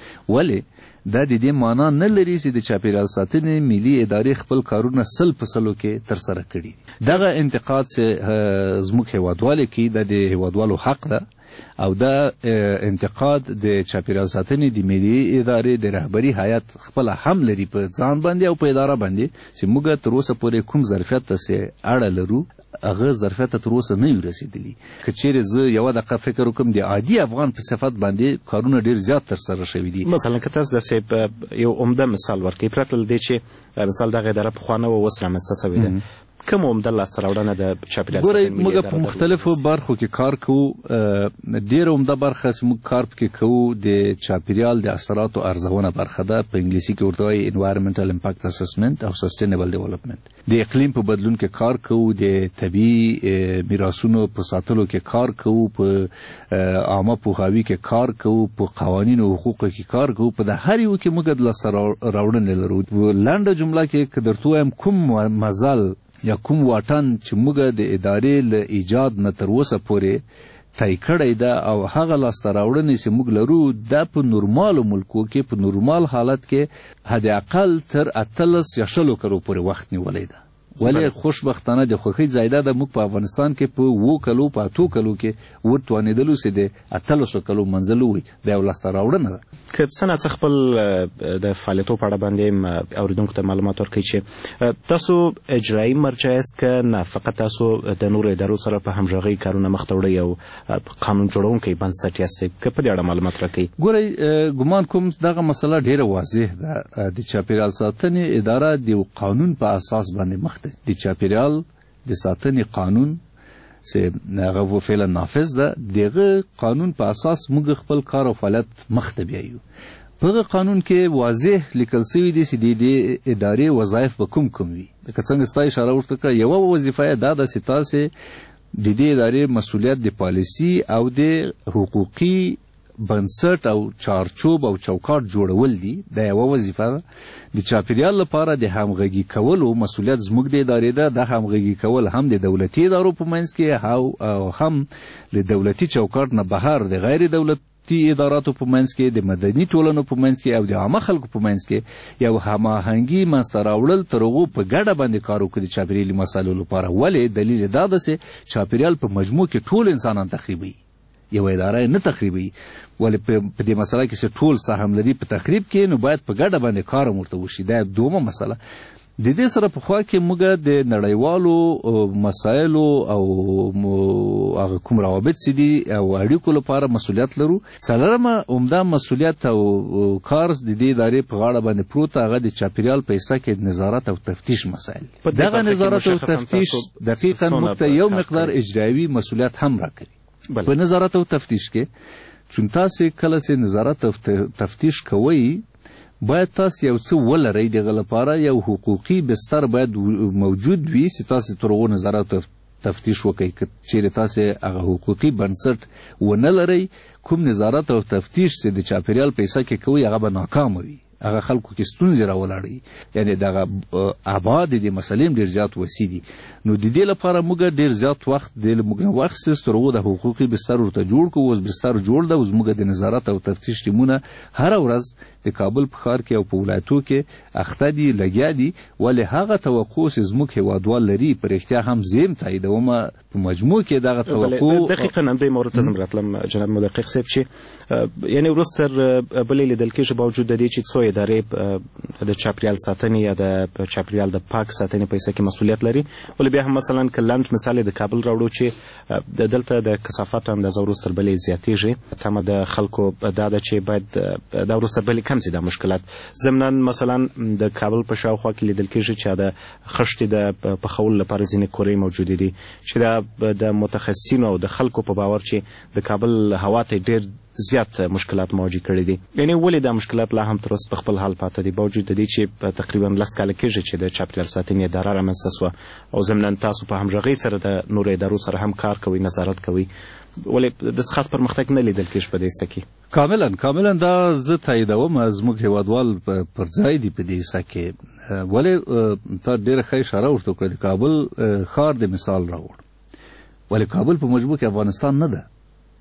ولې دا د دې معنا نه لري چې د چاپیریال ساتنې ملي ادارې خپل کارونه 100% کې ترسره کړي. دغه انتقاد چې زموږ هیوادوالو کوي دا د هیوادوالو حق ده او دا انتقاد د چاپیریال ساتنې د ملي ادارې د رهبري هیئت خپل هم لري په ځان باندې او په اداره باندې چې موږ تر اوسه پورې کوم ظرفیت ته اړه لرو هغه ظرفیت ته تر اوسه نه یو رسېدلي. که چیرې زه یوه دقیقه فکر وکړم د عادي افغان په صفت باندې کارونه ډېر زیات ترسره شوي دي. مثلا که تاسو داسې یو عمده مثال ورکړئ پرته له دې چې مثال دغه اداره پخوانه وه اوس رامنځته سوې ده کوم عمده لاسته راوړنه د چاپیریال ساتنې ملي اداره؟ ګورئ موږ په مختلفو برخو کې کار کوو. ډېره عمده برخه چې موږ کار پکې کوو د چاپیریال د اثراتو ارزونه برخه ده. په انګلیسي کې ورته وایي انوایرمنټل امپاکټ اسسمنټ او سسټینبل ډیولپمنټ. د اقلیم په بدلون کې کار کوو، د طبیعي میراثونو په ساتلو کې کار کوو، په عامه پوهاوي کې کار کوو، په قوانینو او حقوقو کې کار کوو. په د هر یو کې موږ د لاسته راوړنې لرو. لنډه جمله کې که درته ووایم کوم مزل یا کوم واټن چې موږ د ادارې له ایجاد نه تر اوسه پورې طی کړی ده او هغه لاسته راوړنې چې موږ لرو دا په نورمالو ملکو کې په نورمال حالت کې حد اقل تر 18 یا 20 کلو پورې وخت نیولی ده. ولې خوشبختانه د خوښۍ ځایده د موږ په افغانستان کې په 7 کلو په 8 کلو کې ورتوانېدلو چې د 1800 کلو منزل وي دا یو لاسته راوړنه ده. که څه نه څه خپل د فعالیتو په اړه باندې اوریدونکو ته معلومات ورکړئ چې تاسو اجرایي مرجع یاست که نه فقط تاسو د نورو ادارو سره په همغږۍ کارونه مخته وړئ او قانون جوړونکی بنسټ یاستئ؟ که په دې اړه معلومات راکړئ. ګورئ ګمان کوم دغه مسله ډېره واضح ده. د چاپیریال ساتنې اداره د قانون په اساس باندې مخ د چاپیریال د ساتنې قانون چې هغه فعلا نافذ ده دغه قانون په اساس موږ خپل کار او فعالیت مخته بیایو. په هغه قانون کې واضح لیکل شوي دي چې د دې ادارې وظایف به کوم وي. لکه څنګه ستا اشاره ورته کړه یوه وظیفه یې دا ده چې تاسې د دې ادارې مسؤلیت د پالیسي او د حقوقي بنسټ او چارچوب او چوکاټ جوړول دي. دا یوه وظیفه ده. د چاپیریال لپاره د همغږي کولو مسؤلیت زموږ د ادارې ده. د همغږي کول هم د دولتي ادارو په منځ کې او هم د دولتي چوکاټ نه بهر د غیر دولتي اداراتو په منځ کې د مدني ټولنو په منځ کې او د عامه خلکو په منځ کې یو هماهنګي منځته راوړل تر هغو په ګډه باندې کار وکړي د چاپیریالي مسایلو لپاره. ولې دلیل یې دا ده چې چاپیریال په مجموع کې ټول انسانان تخریبوي، یو اداره نه تخریبوي. ولې په دې مسله کې چې ټول سهم لري په تخریب کې نو باید په ګډه باندې کار ورته وشي. دا دومره مسله. د دې سره په خوا کې موږ د نړیوالو مسایلو او هغه کوم روابط چې دي او اړیکو لپاره مسؤلیت لرو. څلورمه عمده مسؤلیت او کار د دې ادارې په غاړه باندې پروت هغه د چاپیریال په حصه کې نظارت او تفتیش مسایل. دغه نظارت او تفتیش دقیقا موږ ته یو مقدار اجرایوي مسؤلیت هم راکوي. په نظارت او تفتیش کې چون تاسې کله چې نظارت او تفتیش کوئ باید تاسو یو څه ولرئ. دغه لپاره یو حقوقي بستر باید موجود وي چې تاسو تر هغو نظارت او تفتیش وکړئ. که چیرې تاسې هغه حقوقي بنسټ ونه لرئ کوم نظارت او تفتیش چې د چاپیریال په حصه کې کوئ هغه به ناکامه وي. هغه خلکو کې ستونزې راولاړوي. یعنې دغه ابعاد د مسلې هم ډېر زیات وسیع دي. نو د دې لپاره موږ ډېر زیات وخت د موږ نه واخیست تر هغو د حقوقي بستر ورته جوړ کړو. اوس بستر جوړ ده. اوس موږ د نظارت او تفتیش ټیمونه هره ورځ د کابل په ښار کې او په ولایتو کې اخته دي لګیا دي. ولې هغه توقع چې زموږ هیوادوال لري په رښتیا هم زه یم تاییدومه په مجموع کې دغه توقع دقیقا همدې مورد ته زم راتلم جناب مدقق صاحب چې یعنې وروسته تر بلې لیدل کېږي باوجود د دې چې څو ادارې د چاپیریال ساتنې یا د چاپیریال د پاک ساتنې په حصه کې مسؤلیت لري. ولې بیا هم مثلا که لنډ مثال د کابل راوړو چې دلته د کثافاتو اندازه وروسته تر بلې زیاتېږي. تمه د خلکو دا ده چې باید دا وروسته بلې هم سي دا مشکلات ضمناً مثلا د کابل په شاوخوا کې لیدل کېږي چې د خښتې د پخولو لپاره ځینې کورۍ موجودې دي چې د متخصصینو او د خلکو په باور چې د کابل هوا ته ډېر زیات مشکلات موجود کړي دي. یعنی ولې دا مشکلات لا هم تر اوسه په خپل حال پاتې دي باوجود د دې چې تقریبا 10 کاله کېږي چې د چاپیریال ساتنې اداره رامنځته سوه او ضمناً تاسو په همغږۍ سره د نورو ادارو سره هم کار کوئ، نظارت کوئ، ولې داسې خاص پرمختګ نه لیدل کېږي په دې حصه کې؟ کاملا دا زه تاییدوم. زموږ هیوادوال پر ځای دي په دې حصه کې. ولې تا ډېره ښه اشاره ورته وکړه د کابل ښار د مثال راوړ. ولې کابل په مجموع کې افغانستان نه ده،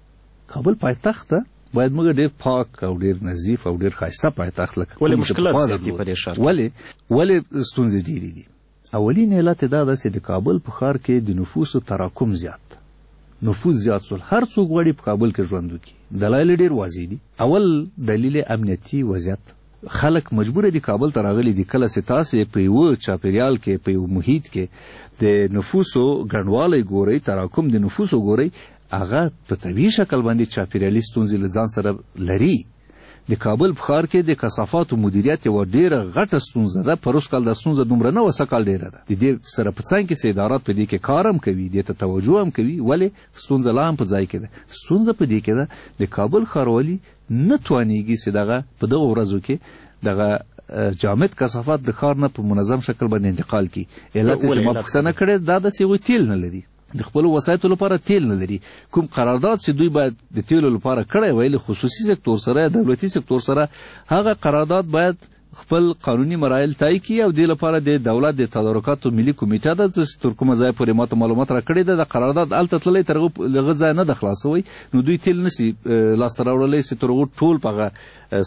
کابل پایتخت ده، باید موږ ډېر پاک او ډېر نظیف او ډېر ښایسته پایتخت لکه ولې مشکلات زیات دي په دې ښار ولې ستونزې ډېرې دي؟ اولین علت دا ده چې د کابل په ښار کې د نفوسو تراکم زیات، نفوس زیات سول، هر څوک غواړي په کابل کې ژوند وکړي. دلایل ډېر واضح دي. اول دلیل امنیتي وضعیت، خلک مجبور دي کابل ته راغلي دي. کله چې تاسې په یوه چاپیریال کې په یو محیط کې د نفوسو ګڼوالی ګورئ، تراکم د نفوسو ګورئ، هغه په طبیعي شکل باندې چاپیریالي ستونزې له ځان سره لري. د کابل په ښار کې د کثافاتو مدیریت یوه ډېره غټه ستونزه ده. پروس کال دا ستونزه دومره نه وه، سږ کال ډېره ده. د دې سره په څنګ کې چې ادارات په دې کې کار هم کوي، دې ته توجه هم کوي، ولې ستونزه لا هم په ځای کې ده. ستونزه په دې کې ده د کابل ښاروالي نه توانېږي چې دغه په دغو ورځو کې دغه جامد کثافات د ښار نه په منظم شکل باندې انتقال کړي. علت یې چې ما پوښتنه کړې دا ده چې هغوی تیل نه لري، د خپلو وسایطو لپاره تیل نه لري. کوم قرارداد چې دوی باید د تیلو لپاره کړی وی له خصوصي سکتور سره یا دولتي سکتور سره، هغه قرارداد باید خپل قانوني مراحل طی کړي او دې لپاره د دولت د تدارکاتو ملي کمیټه ده چې تر کومه ځایه پورې ماته معلومات راکړې ده، د قرارداد هلته تللی تر هغه ځایه نه ده خلاصوی، نو دوی تیل نسي لاسته راوړلی چې تر هغو ټول په هغه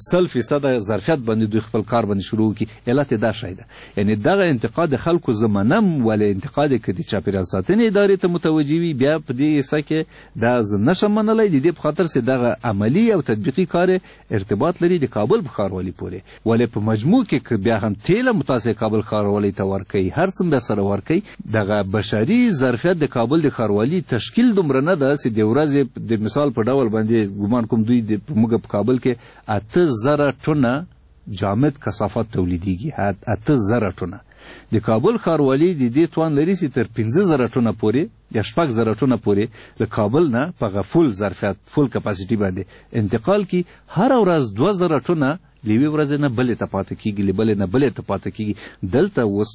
100% ظرفیت باندې دوی خپل کار باندې شروع کړي. علت دا شی ده. یعنی دغه انتقاد خلکو زه منم، ولې انتقاد یې که د چاپیریال ساتنې ادارې ته متوجه وي بیا په دې حصه کې دا زه نشم منلی، د دې په خاطر چې دغه عملي او تطبیقي کار ارتباط لري د کابل په ښاروالي پورې. ولې په مجموع کې که بیا هم تیل هم تاسې کابل ښاروالۍ ته ورکوي، هر څه بیا سره ورکوي، دغه بشري ظرفیت د کابل د ښاروالي تشکیل دومره نه ده چې د ورځې د مثال په ډول باندې ګمان کوم دوی موږ په کابل کې 8,000 ټنه جامد کثافات تولیدیږي. 8,000 ټنه. د کابل ښاروالي د دې توان لري چې تر 15,000 ټنه پورې یا 6,000 ټنه پورې له کابل نه په فول ظرفیت فول کپاسیټي باندې انتقال کی. هر ورځ 2,000 ټنه له یوې ورځې نه بلې ته پاته کېږي، له بلې نه بلې ته پاته کېږي. دلته اوس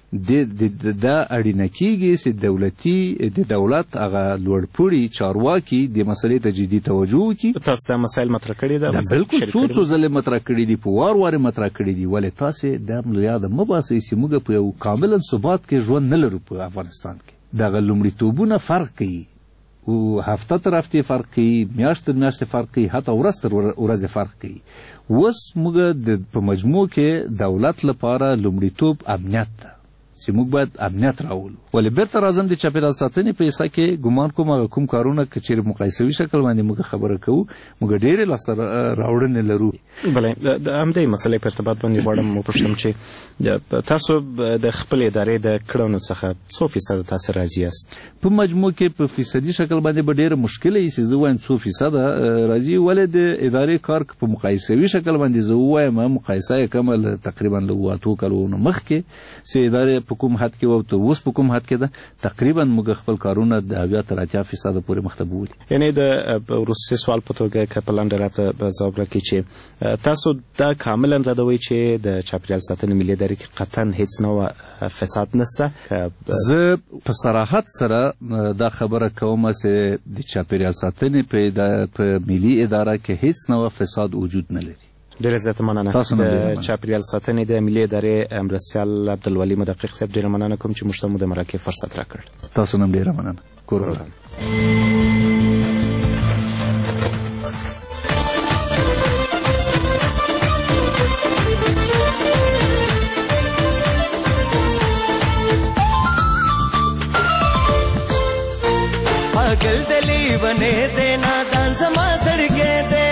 دا اړینه کېږي چې د دولت هغه لوړپوړي چارواکي د مسلې ته جدي توجه وکړي. تاسو دا مسایل مطرح کړي ده؟ بالکل څو ځلې مطرح کړي دي، په وار وار مطرح کړي دي. ولې تاسې دا له یاده مه باسئ چې موږ په یو کاملا ثبات کې ژوند نه لرو په افغانستان کې. دغه لومړیتوبونه فرق کوي، او هفته تر هفتې فرق کوي، میاشت تر میاشتې فرق کوي، حتی ورځ تر ورځې فرق کوي. اوس موږ په مجموع کې دولت لپاره لومړیتوب امنیت ده چې موږ باید امنیت راولو. ولې بیرته راځم د چاپیریال ساتنې په حصه کې ګمان کوم هغه کوم کارونه که چېرې مقایسوي شکل باندې موږ خبره کوو، موږ ډېرې لاسته راوړنې لرو. بله، د همدې مسلې په ارتباط باندې غواړم وپوښتم چې تاسو د خپلې ادارې د کړنو څخه څو فیصده تاسو راضي یاست؟ په مجموع کې په فیصدي شکل باندې به ډېره مشکله وي چې زه وایم 100% راضي. ولې د ادارې کار په مقایسوي شکل باندې زه ووایم مقایسه یې کومه تقریبا له 8 کلونو مخکې چې ادارې په کوم حد کې وه او اوس په کوم حد کې ده، تقریبا موږ خپل کارونه د 80 تر 80% پورې مخته بولي. یعنی د وروستي سوال په توګه که په لنډه راته ځواب راکړئ چې تاسو دا کاملا ردوئ چې د چاپیریال ساتنې ملي ادارې کې قطعا هیڅ نوع فساد نشته؟ زه په صراحت سره دا خبره کوم چې د چاپیریال ساتنې په ملي اداره کې هیڅ نوع فساد وجود نه لري. ډېره زیاته مننه. د چاپیریال ساتنې د ملي ادارې مرستیال عبدالولي مدقق صاحب ډېره مننه کوم چې موږ ته مو د مرکې فرصت راکړ. تاسو هم ډېره مننه. کور पागल दिली बने दे नादान समा सड़के दे,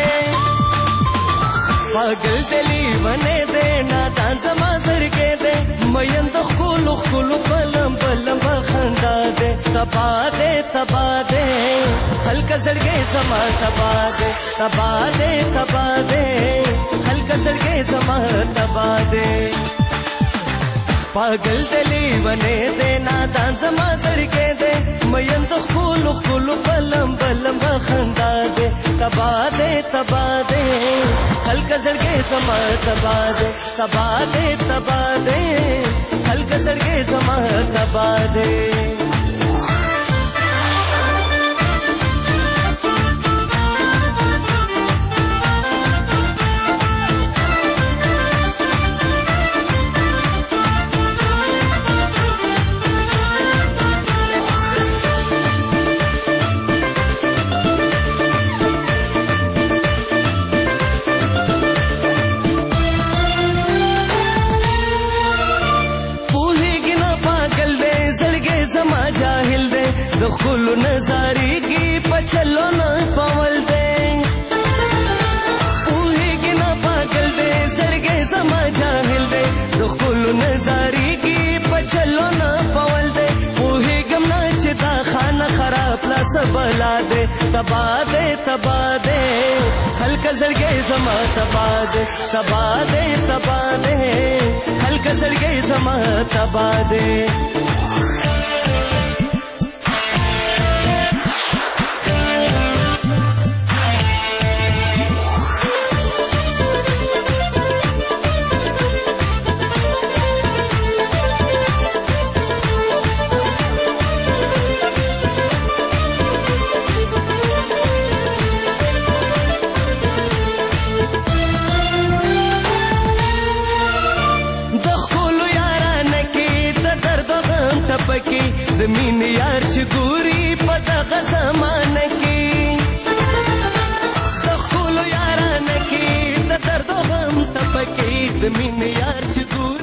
पागल दिली बने दे नादान समा सड़के दे, मयन तो खुलु खुलु पलम पलम बखंदा दे. تبا دے تبا دے ہلکا زړګي زما تبا دے تبا دے تبا دے ہلکا زړګي زما تبا دے پاگل دلی ونه دے نادان زما زړګي دے مین د خپل خپل بلم بلم خندا دے تبا دے تبا دے ہلکا زړګي زما تبا دے تبا دے تبا دے ہلکا زړګي زما تبا دے دخول نظاری کی پچلو نہ پاول دے اوہی کی نہ پاگل دے سرگے سما جاہل دے دخول نظاری کی پچلو نہ پاول دے اوہی گم نہ چتا خانہ خراب لا سبلا دے تبا دے تبا دے ہلکا سرگے سما تبا دے تبا دے تبا دے ہلکا سرگے سما تبا دے پکی د مين یار چې ګوري په دغه زمانه کې د خپل یارانه کې د درد غم ته پکی د مين یار چې